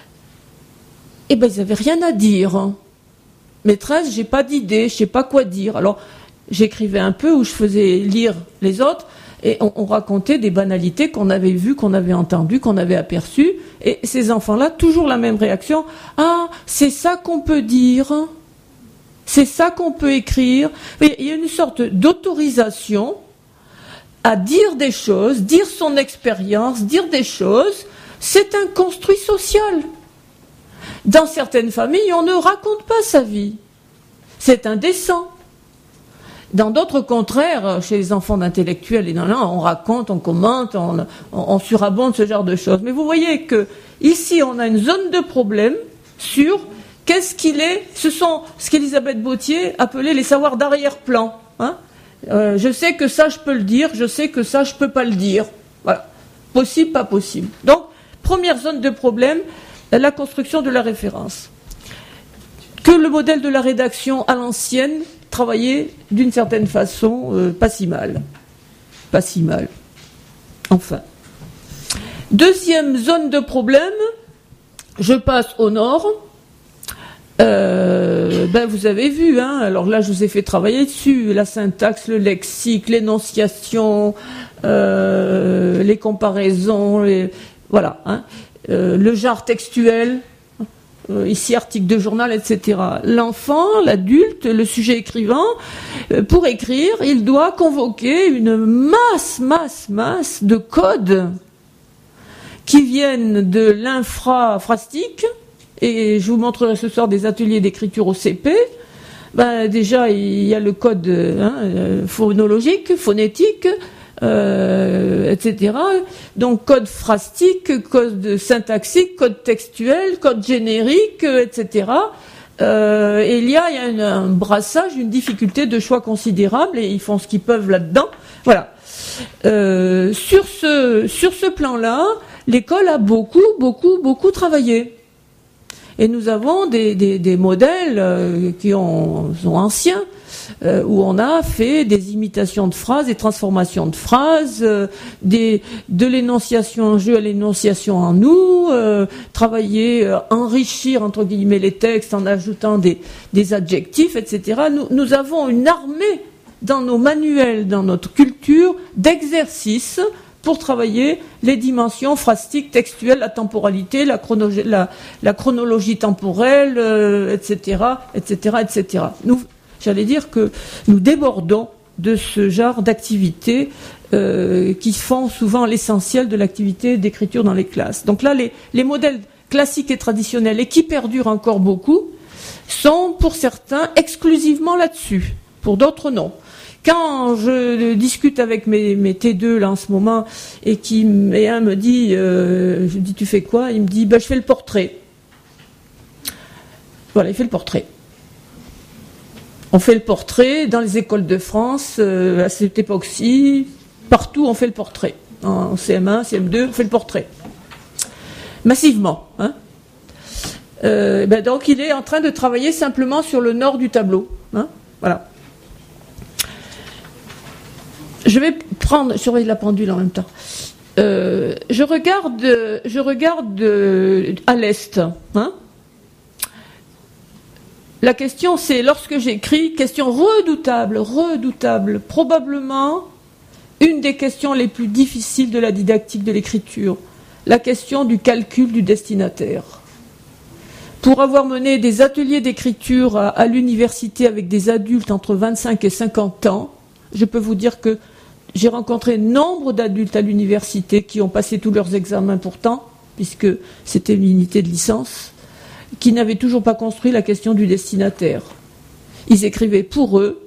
Eh bien, ils n'avaient rien à dire. Maîtresse, j'ai pas d'idée, je sais pas quoi dire. Alors, j'écrivais un peu, ou je faisais lire les autres, et on, on racontait des banalités qu'on avait vues, qu'on avait entendues, qu'on avait aperçues. Et ces enfants-là, toujours la même réaction. Ah, c'est ça qu'on peut dire. C'est ça qu'on peut écrire. Il y a une sorte d'autorisation à dire des choses, dire son expérience, dire des choses. C'est un construit social. Dans certaines familles, on ne raconte pas sa vie. C'est indécent. Dans d'autres, contraires, chez les enfants d'intellectuels, et dans là, on raconte, on commente, on, on, on surabonde ce genre de choses. Mais vous voyez que ici, on a une zone de problème sur qu'est-ce qu'il est. Ce sont ce qu'Elisabeth Bautier appelait les savoirs d'arrière-plan. Hein, euh, je sais que ça, je peux le dire. Je sais que ça, je peux pas le dire. Voilà. Possible, pas possible. Donc, première zone de problème, la construction de la référence. Que le modèle de la rédaction à l'ancienne travailler d'une certaine façon, euh, pas si mal. Pas si mal. Enfin. Deuxième zone de problème, je passe au nord. Euh, ben vous avez vu, hein, alors là je vous ai fait travailler dessus, la syntaxe, le lexique, l'énonciation, euh, les comparaisons, les, voilà, hein, euh, le genre textuel. Ici, article de journal, et cetera. L'enfant, l'adulte, le sujet écrivant, pour écrire, il doit convoquer une masse, masse, masse de codes qui viennent de l'infraphrastique, et je vous montrerai ce soir des ateliers d'écriture au C P. Ben, déjà, il y a le code hein, phonologique, phonétique, euh, et cetera. Donc, code phrastique, code syntaxique, code textuel, code générique, et cetera. Euh, et il y a, il y a une, un brassage, une difficulté de choix considérable, et ils font ce qu'ils peuvent là-dedans. Voilà. Euh, sur ce, sur ce plan-là, l'école a beaucoup, beaucoup, beaucoup travaillé. Et nous avons des, des, des modèles euh, qui ont, sont anciens, euh, où on a fait des imitations de phrases, des transformations de phrases, euh, des, de l'énonciation en jeu à l'énonciation en nous, euh, travailler, euh, enrichir entre guillemets les textes en ajoutant des, des adjectifs, et cetera. Nous, nous avons une armée dans nos manuels, dans notre culture, d'exercices pour travailler les dimensions phrastiques, textuelles, la temporalité, la, chrono- la, la chronologie temporelle, euh, et cetera, et cetera, et cetera. Nous, j'allais dire que nous débordons de ce genre d'activités euh, qui font souvent l'essentiel de l'activité d'écriture dans les classes. Donc là, les, les modèles classiques et traditionnels, et qui perdurent encore beaucoup, sont pour certains exclusivement là-dessus, pour d'autres non. Quand je discute avec mes, mes T deux là en ce moment et qui et un me dit, euh, je dis tu fais quoi? Il me dit bah, je fais le portrait. Voilà, il fait le portrait. On fait le portrait dans les écoles de France, euh, à cette époque-ci, partout on fait le portrait. En C M un, C M deux, on fait le portrait. Massivement. Hein. Euh, ben donc il est en train de travailler simplement sur le nord du tableau. Hein. Voilà. Je vais prendre, je surveille la pendule en même temps. Euh, je regarde, je regarde euh, à l'est. Hein. La question, c'est lorsque j'écris, question redoutable, redoutable, probablement une des questions les plus difficiles de la didactique de l'écriture, la question du calcul du destinataire. Pour avoir mené des ateliers d'écriture à, à l'université avec des adultes entre vingt-cinq et cinquante ans, je peux vous dire que j'ai rencontré nombre d'adultes à l'université qui ont passé tous leurs examens pourtant, puisque c'était une unité de licence, qui n'avaient toujours pas construit la question du destinataire. Ils écrivaient pour eux,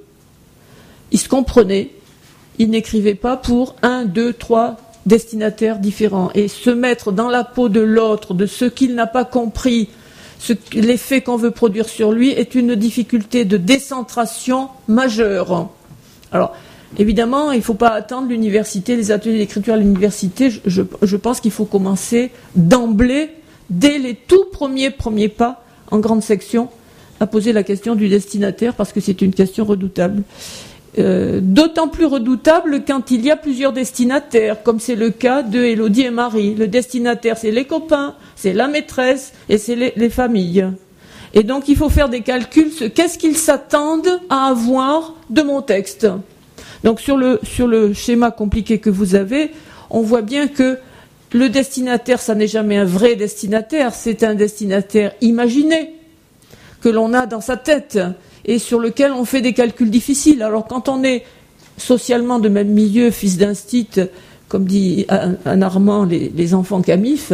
ils se comprenaient, ils n'écrivaient pas pour un, deux, trois destinataires différents. Et se mettre dans la peau de l'autre, de ce qu'il n'a pas compris, ce, l'effet qu'on veut produire sur lui, est une difficulté de décentration majeure. Alors, évidemment, il ne faut pas attendre l'université, les ateliers d'écriture à l'université. Je, je, je pense qu'il faut commencer d'emblée, dès les tout premiers premiers pas, en grande section, à poser la question du destinataire, parce que c'est une question redoutable. Euh, d'autant plus redoutable quand il y a plusieurs destinataires, comme c'est le cas de Élodie et Marie. Le destinataire, c'est les copains, c'est la maîtresse et c'est les, les familles. Et donc, il faut faire des calculs. Qu'est-ce qu'ils s'attendent à avoir de mon texte ? Donc sur le, sur le schéma compliqué que vous avez, on voit bien que le destinataire, ça n'est jamais un vrai destinataire, c'est un destinataire imaginé, que l'on a dans sa tête, et sur lequel on fait des calculs difficiles. Alors quand on est socialement de même milieu, fils d'instit, comme dit Anne Armand, les, les enfants camifs,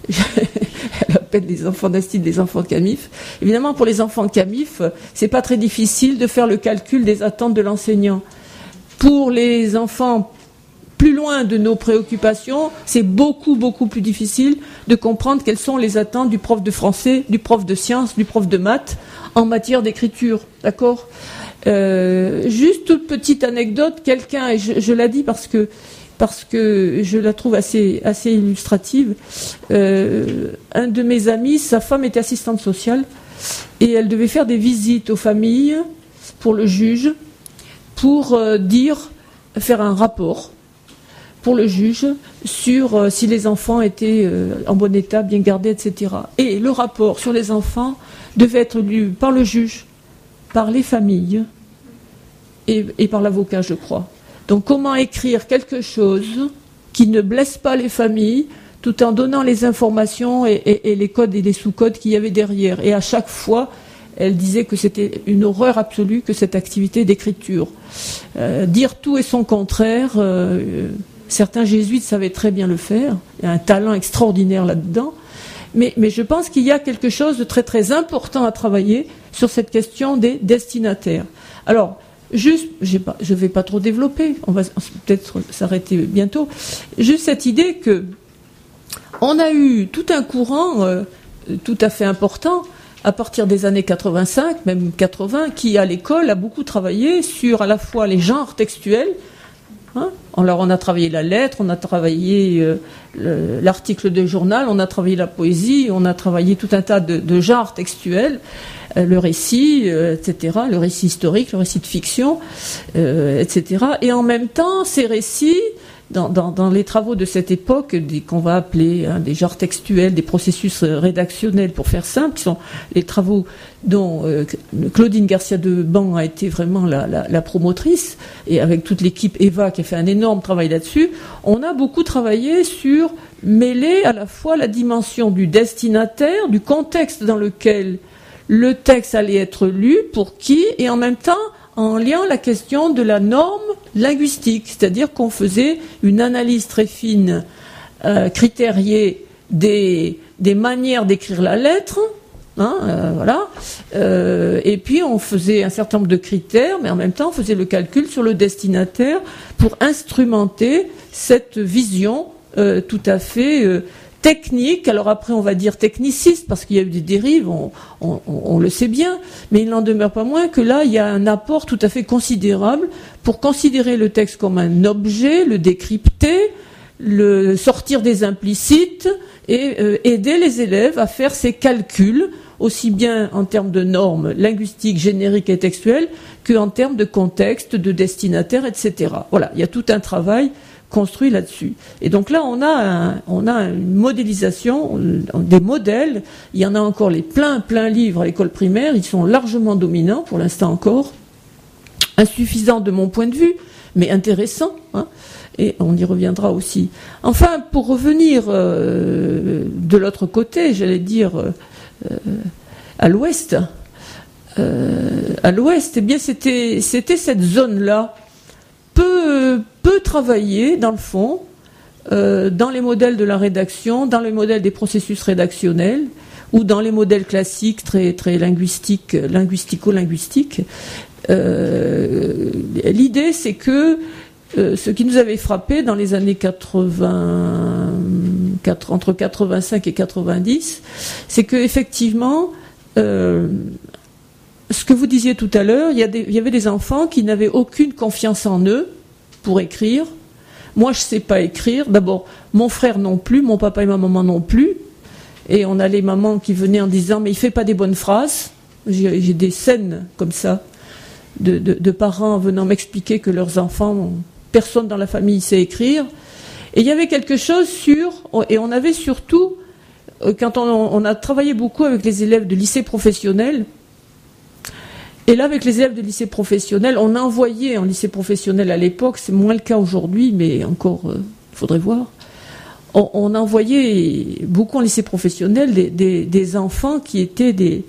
elle appelle les enfants d'instit les enfants camifs, évidemment pour les enfants camifs, c'est pas très difficile de faire le calcul des attentes de l'enseignant. Pour les enfants plus loin de nos préoccupations, c'est beaucoup, beaucoup plus difficile de comprendre quelles sont les attentes du prof de français, du prof de sciences, du prof de maths en matière d'écriture. D'accord ? euh, Juste toute petite anecdote, quelqu'un, et je, je la dis parce que, parce que je la trouve assez, assez illustrative, euh, un de mes amis, sa femme était assistante sociale, et elle devait faire des visites aux familles pour le juge, pour euh, dire, faire un rapport pour le juge sur euh, si les enfants étaient euh, en bon état, bien gardés, et cetera. Et le rapport sur les enfants devait être lu par le juge, par les familles et, et par l'avocat, je crois. Donc comment écrire quelque chose qui ne blesse pas les familles tout en donnant les informations et, et, et les codes et les sous-codes qu'il y avait derrière. Et à chaque fois, elle disait que c'était une horreur absolue que cette activité d'écriture. Euh, dire tout et son contraire, euh, Certains jésuites savaient très bien le faire. Il y a un talent extraordinaire là-dedans. Mais, mais je pense qu'il y a quelque chose de très très important à travailler sur cette question des destinataires. Alors, juste, j'ai pas, je ne vais pas trop développer, on va peut-être s'arrêter bientôt. Juste cette idée que on a eu tout un courant euh, tout à fait important à partir des années quatre-vingt-cinq, même quatre-vingts, qui à l'école a beaucoup travaillé sur à la fois les genres textuels. Hein, alors on a travaillé la lettre, on a travaillé euh, le, l'article de journal, on a travaillé la poésie, on a travaillé tout un tas de, de genres textuels, euh, le récit, euh, et cetera, le récit historique, le récit de fiction, euh, et cetera. Et en même temps, ces récits, dans, dans, dans les travaux de cette époque, des, qu'on va appeler hein, des genres textuels, des processus rédactionnels, pour faire simple, qui sont les travaux dont euh, Claudine Garcia de Ban a été vraiment la, la, la promotrice, et avec toute l'équipe Eva qui a fait un énorme travail là-dessus, on a beaucoup travaillé sur mêler à la fois la dimension du destinataire, du contexte dans lequel le texte allait être lu, pour qui, et en même temps en liant la question de la norme linguistique, c'est-à-dire qu'on faisait une analyse très fine, euh, critériée des, des manières d'écrire la lettre, hein, euh, voilà, euh, et puis on faisait un certain nombre de critères, mais en même temps on faisait le calcul sur le destinataire pour instrumenter cette vision euh, tout à fait euh, technique. Alors après on va dire techniciste parce qu'il y a eu des dérives, on, on, on le sait bien, mais il n'en demeure pas moins que là il y a un apport tout à fait considérable pour considérer le texte comme un objet, le décrypter, le sortir des implicites et euh, aider les élèves à faire ces calculs aussi bien en termes de normes linguistiques, génériques et textuelles qu'en termes de contexte, de destinataire, et cetera. Voilà, il y a tout un travail construit là-dessus. Et donc là, on a, un, on a une modélisation, des modèles. Il y en a encore les pleins, pleins livres à l'école primaire. Ils sont largement dominants, pour l'instant encore. Insuffisants de mon point de vue, mais intéressants. Hein, et on y reviendra aussi. Enfin, pour revenir euh, de l'autre côté, j'allais dire euh, à l'ouest, euh, à l'ouest, eh bien, c'était, c'était cette zone-là peu peu travailler dans le fond euh, dans les modèles de la rédaction, dans les modèles des processus rédactionnels ou dans les modèles classiques très très linguistiques, linguistico-linguistiques. Euh, l'idée c'est que euh, ce qui nous avait frappé dans les années quatre-vingts, quatre, entre quatre-vingt-cinq et quatre-vingt-dix, c'est que effectivement euh, ce que vous disiez tout à l'heure, il y, a des, il y avait des enfants qui n'avaient aucune confiance en eux pour écrire. Moi, je ne sais pas écrire. D'abord, mon frère non plus, mon papa et ma maman non plus. Et on a les mamans qui venaient en disant « mais il ne fait pas des bonnes phrases ». J'ai, j'ai des scènes comme ça, de, de, de parents venant m'expliquer que leurs enfants, personne dans la famille sait écrire. Et il y avait quelque chose sur... Et on avait surtout, quand on, on a travaillé beaucoup avec les élèves de lycée professionnel, et là, avec les élèves de lycée professionnel, on a envoyé en lycée professionnel à l'époque, c'est moins le cas aujourd'hui, mais encore, il euh, faudrait voir, on, on a envoyé beaucoup en lycée professionnel des, des, des enfants qui étaient des,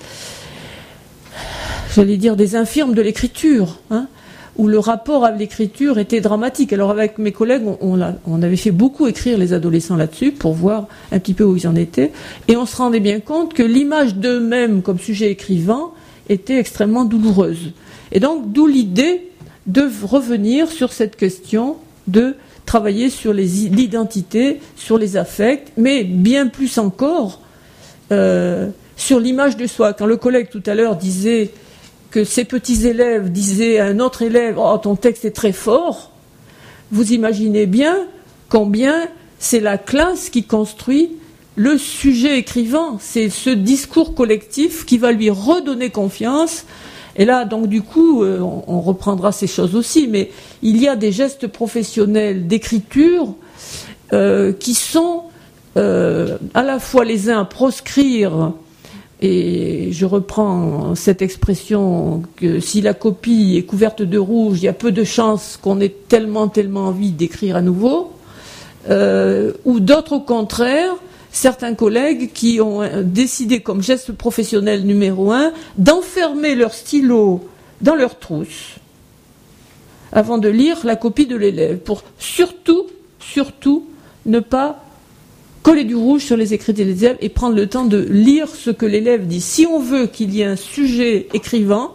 j'allais dire, des infirmes de l'écriture, hein, où le rapport avec l'écriture était dramatique. Alors avec mes collègues, on, on, a, on avait fait beaucoup écrire les adolescents là-dessus pour voir un petit peu où ils en étaient, et on se rendait bien compte que l'image d'eux-mêmes comme sujet écrivant était extrêmement douloureuse. Et donc, d'où l'idée de revenir sur cette question de travailler sur les, l'identité, sur les affects, mais bien plus encore euh, sur l'image de soi. Quand le collègue tout à l'heure disait que ses petits élèves disaient à un autre élève « Oh, ton texte est très fort », vous imaginez bien combien c'est la classe qui construit le sujet écrivant, c'est ce discours collectif qui va lui redonner confiance. Et là, donc du coup, euh, on, on reprendra ces choses aussi, mais il y a des gestes professionnels d'écriture euh, qui sont euh, à la fois les uns à proscrire, et je reprends cette expression que si la copie est couverte de rouge, il y a peu de chances qu'on ait tellement, tellement envie d'écrire à nouveau, euh, ou d'autres au contraire, certains collègues qui ont décidé comme geste professionnel numéro un d'enfermer leur stylo dans leur trousse avant de lire la copie de l'élève pour surtout, surtout ne pas coller du rouge sur les écrits des élèves et prendre le temps de lire ce que l'élève dit. Si on veut qu'il y ait un sujet écrivant,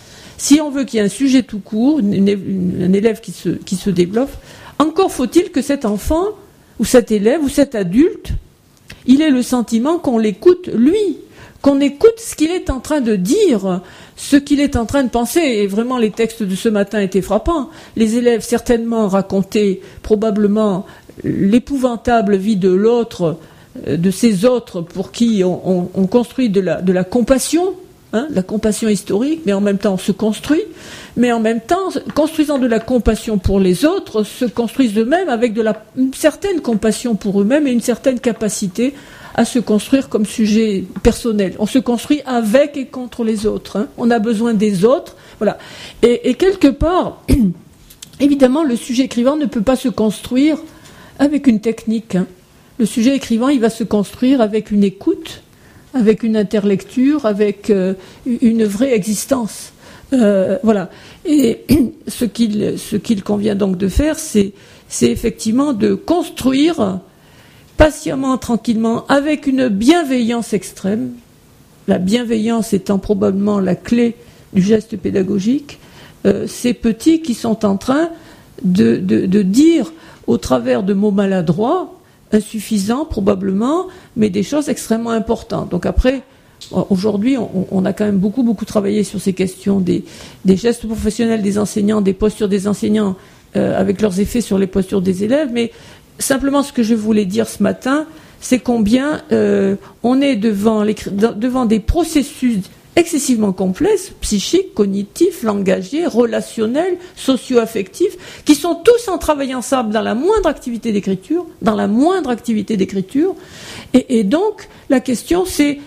si on veut qu'il y ait un sujet tout court, une, une, un élève qui se, qui se développe, encore faut-il que cet enfant, ou cet élève, ou cet adulte, il ait le sentiment qu'on l'écoute lui, qu'on écoute ce qu'il est en train de dire, ce qu'il est en train de penser. Et vraiment, les textes de ce matin étaient frappants. Les élèves, certainement, racontaient probablement l'épouvantable vie de l'autre, de ces autres pour qui on, on, on construit de la, de la compassion, hein, la compassion historique, mais en même temps on se construit, mais en même temps, construisant de la compassion pour les autres, se construisent eux-mêmes avec de la, une certaine compassion pour eux-mêmes et une certaine capacité à se construire comme sujet personnel. On se construit avec et contre les autres. Hein. On a besoin des autres. Voilà. Et, et quelque part, évidemment, le sujet écrivant ne peut pas se construire avec une technique. Hein. Le sujet écrivant, il va se construire avec une écoute, avec une interlecture, avec euh, une vraie existence. Euh, voilà. Et ce qu'il, ce qu'il convient donc de faire, c'est, c'est effectivement de construire patiemment, tranquillement, avec une bienveillance extrême, la bienveillance étant probablement la clé du geste pédagogique, euh, ces petits qui sont en train de, de, de dire, au travers de mots maladroits, insuffisants probablement, mais des choses extrêmement importantes. Donc après, aujourd'hui, on, on a quand même beaucoup, beaucoup travaillé sur ces questions des, des gestes professionnels des enseignants, des postures des enseignants, euh, avec leurs effets sur les postures des élèves, mais simplement ce que je voulais dire ce matin, c'est combien euh, on est devant, les, devant des processus excessivement complexes, psychiques, cognitifs, langagiers, relationnels, socio-affectifs, qui sont tous en travaillant ensemble dans la moindre activité d'écriture, dans la moindre activité d'écriture. Et, et donc, la question, c'est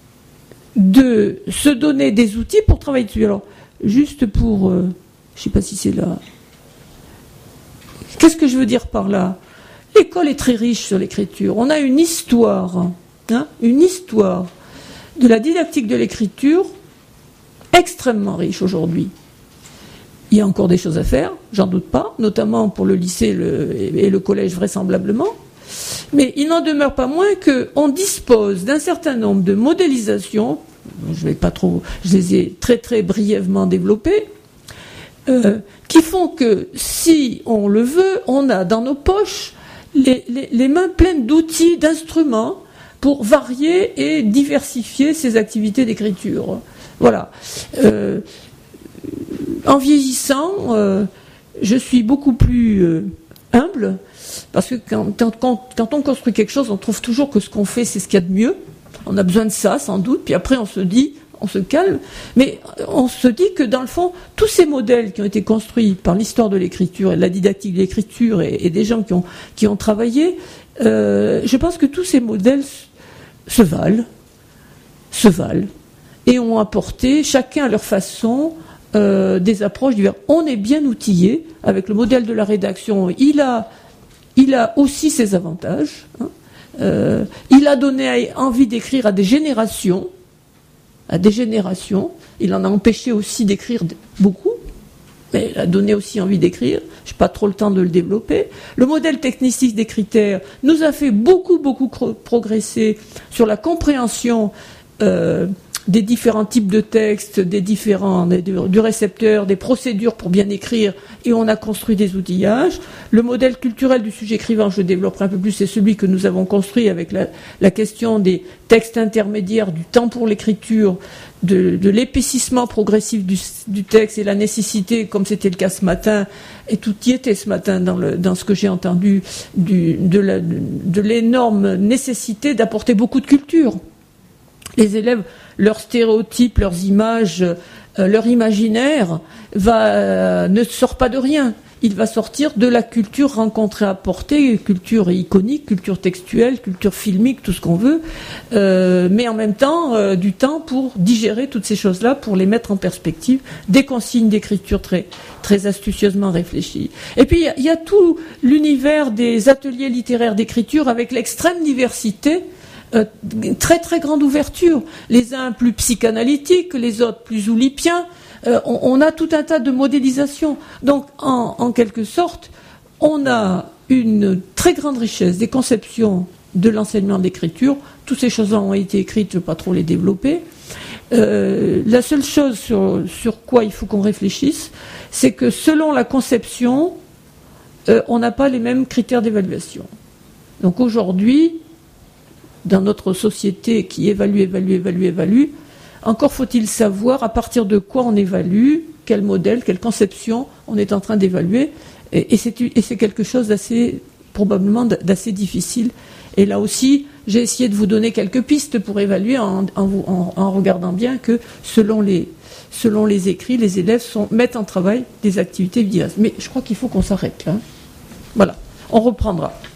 de se donner des outils pour travailler dessus. Alors, juste pour... Euh, je ne sais pas si c'est là... Qu'est-ce que je veux dire par là ? L'école est très riche sur l'écriture. On a une histoire, hein, une histoire de la didactique de l'écriture extrêmement riche aujourd'hui. Il y a encore des choses à faire, j'en doute pas, notamment pour le lycée le, et le collège vraisemblablement. Mais il n'en demeure pas moins qu'on dispose d'un certain nombre de modélisations, je vais pas trop, je les ai très très brièvement développées, euh, qui font que si on le veut, on a dans nos poches les, les, les mains pleines d'outils, d'instruments, pour varier et diversifier ses activités d'écriture. Voilà. Euh, en vieillissant, euh, je suis beaucoup plus euh, humble, parce que quand, quand, quand on construit quelque chose, on trouve toujours que ce qu'on fait, c'est ce qu'il y a de mieux. On a besoin de ça, sans doute, puis après on se dit, on se calme, mais on se dit que dans le fond, tous ces modèles qui ont été construits par l'histoire de l'écriture et de la didactique de l'écriture et, et des gens qui ont, qui ont travaillé, euh, je pense que tous ces modèles se valent, se valent, et ont apporté, chacun à leur façon, euh, des approches diverses. On est bien outillé avec le modèle de la rédaction. Il a, il a aussi ses avantages. Hein. Euh, il a donné envie d'écrire à des générations, à des générations. Il en a empêché aussi d'écrire beaucoup, mais il a donné aussi envie d'écrire. Je n'ai pas trop le temps de le développer. Le modèle techniciste des critères nous a fait beaucoup, beaucoup progresser sur la compréhension euh, des différents types de textes, des différents, des, du récepteur, des procédures pour bien écrire, et on a construit des outillages. Le modèle culturel du sujet écrivain, je le développerai un peu plus, c'est celui que nous avons construit avec la, la question des textes intermédiaires, du temps pour l'écriture, de, de l'épaississement progressif du, du texte et la nécessité, comme c'était le cas ce matin, et tout y était ce matin dans, le, dans ce que j'ai entendu, du, de, la, de l'énorme nécessité d'apporter beaucoup de culture. Les élèves, leurs stéréotypes, leurs images, euh, leur imaginaire va, euh, ne sort pas de rien. Il va sortir de la culture rencontrée à portée, culture iconique, culture textuelle, culture filmique, tout ce qu'on veut, euh, mais en même temps euh, du temps pour digérer toutes ces choses-là, pour les mettre en perspective, des consignes d'écriture très, très astucieusement réfléchies. Et puis il y, y a tout l'univers des ateliers littéraires d'écriture avec l'extrême diversité. Euh, très très grande ouverture, les uns plus psychanalytiques, les autres plus oulipiens, euh, on, on a tout un tas de modélisations. Donc en, en quelque sorte, on a une très grande richesse des conceptions de l'enseignement d'écriture. Toutes ces choses-là ont été écrites, je ne vais pas trop les développer. Euh, la seule chose sur, sur quoi il faut qu'on réfléchisse, c'est que selon la conception, euh, on n'a pas les mêmes critères d'évaluation. Donc aujourd'hui, dans notre société qui évalue, évalue, évalue, évalue, encore faut-il savoir à partir de quoi on évalue, quel modèle, quelle conception on est en train d'évaluer, et, et, c'est, et c'est quelque chose d'assez, probablement d'assez difficile. Et là aussi, j'ai essayé de vous donner quelques pistes pour évaluer en, en, en, en regardant bien que selon les, selon les écrits, les élèves sont, mettent en travail des activités diverses. Mais je crois qu'il faut qu'on s'arrête là. Voilà, on reprendra.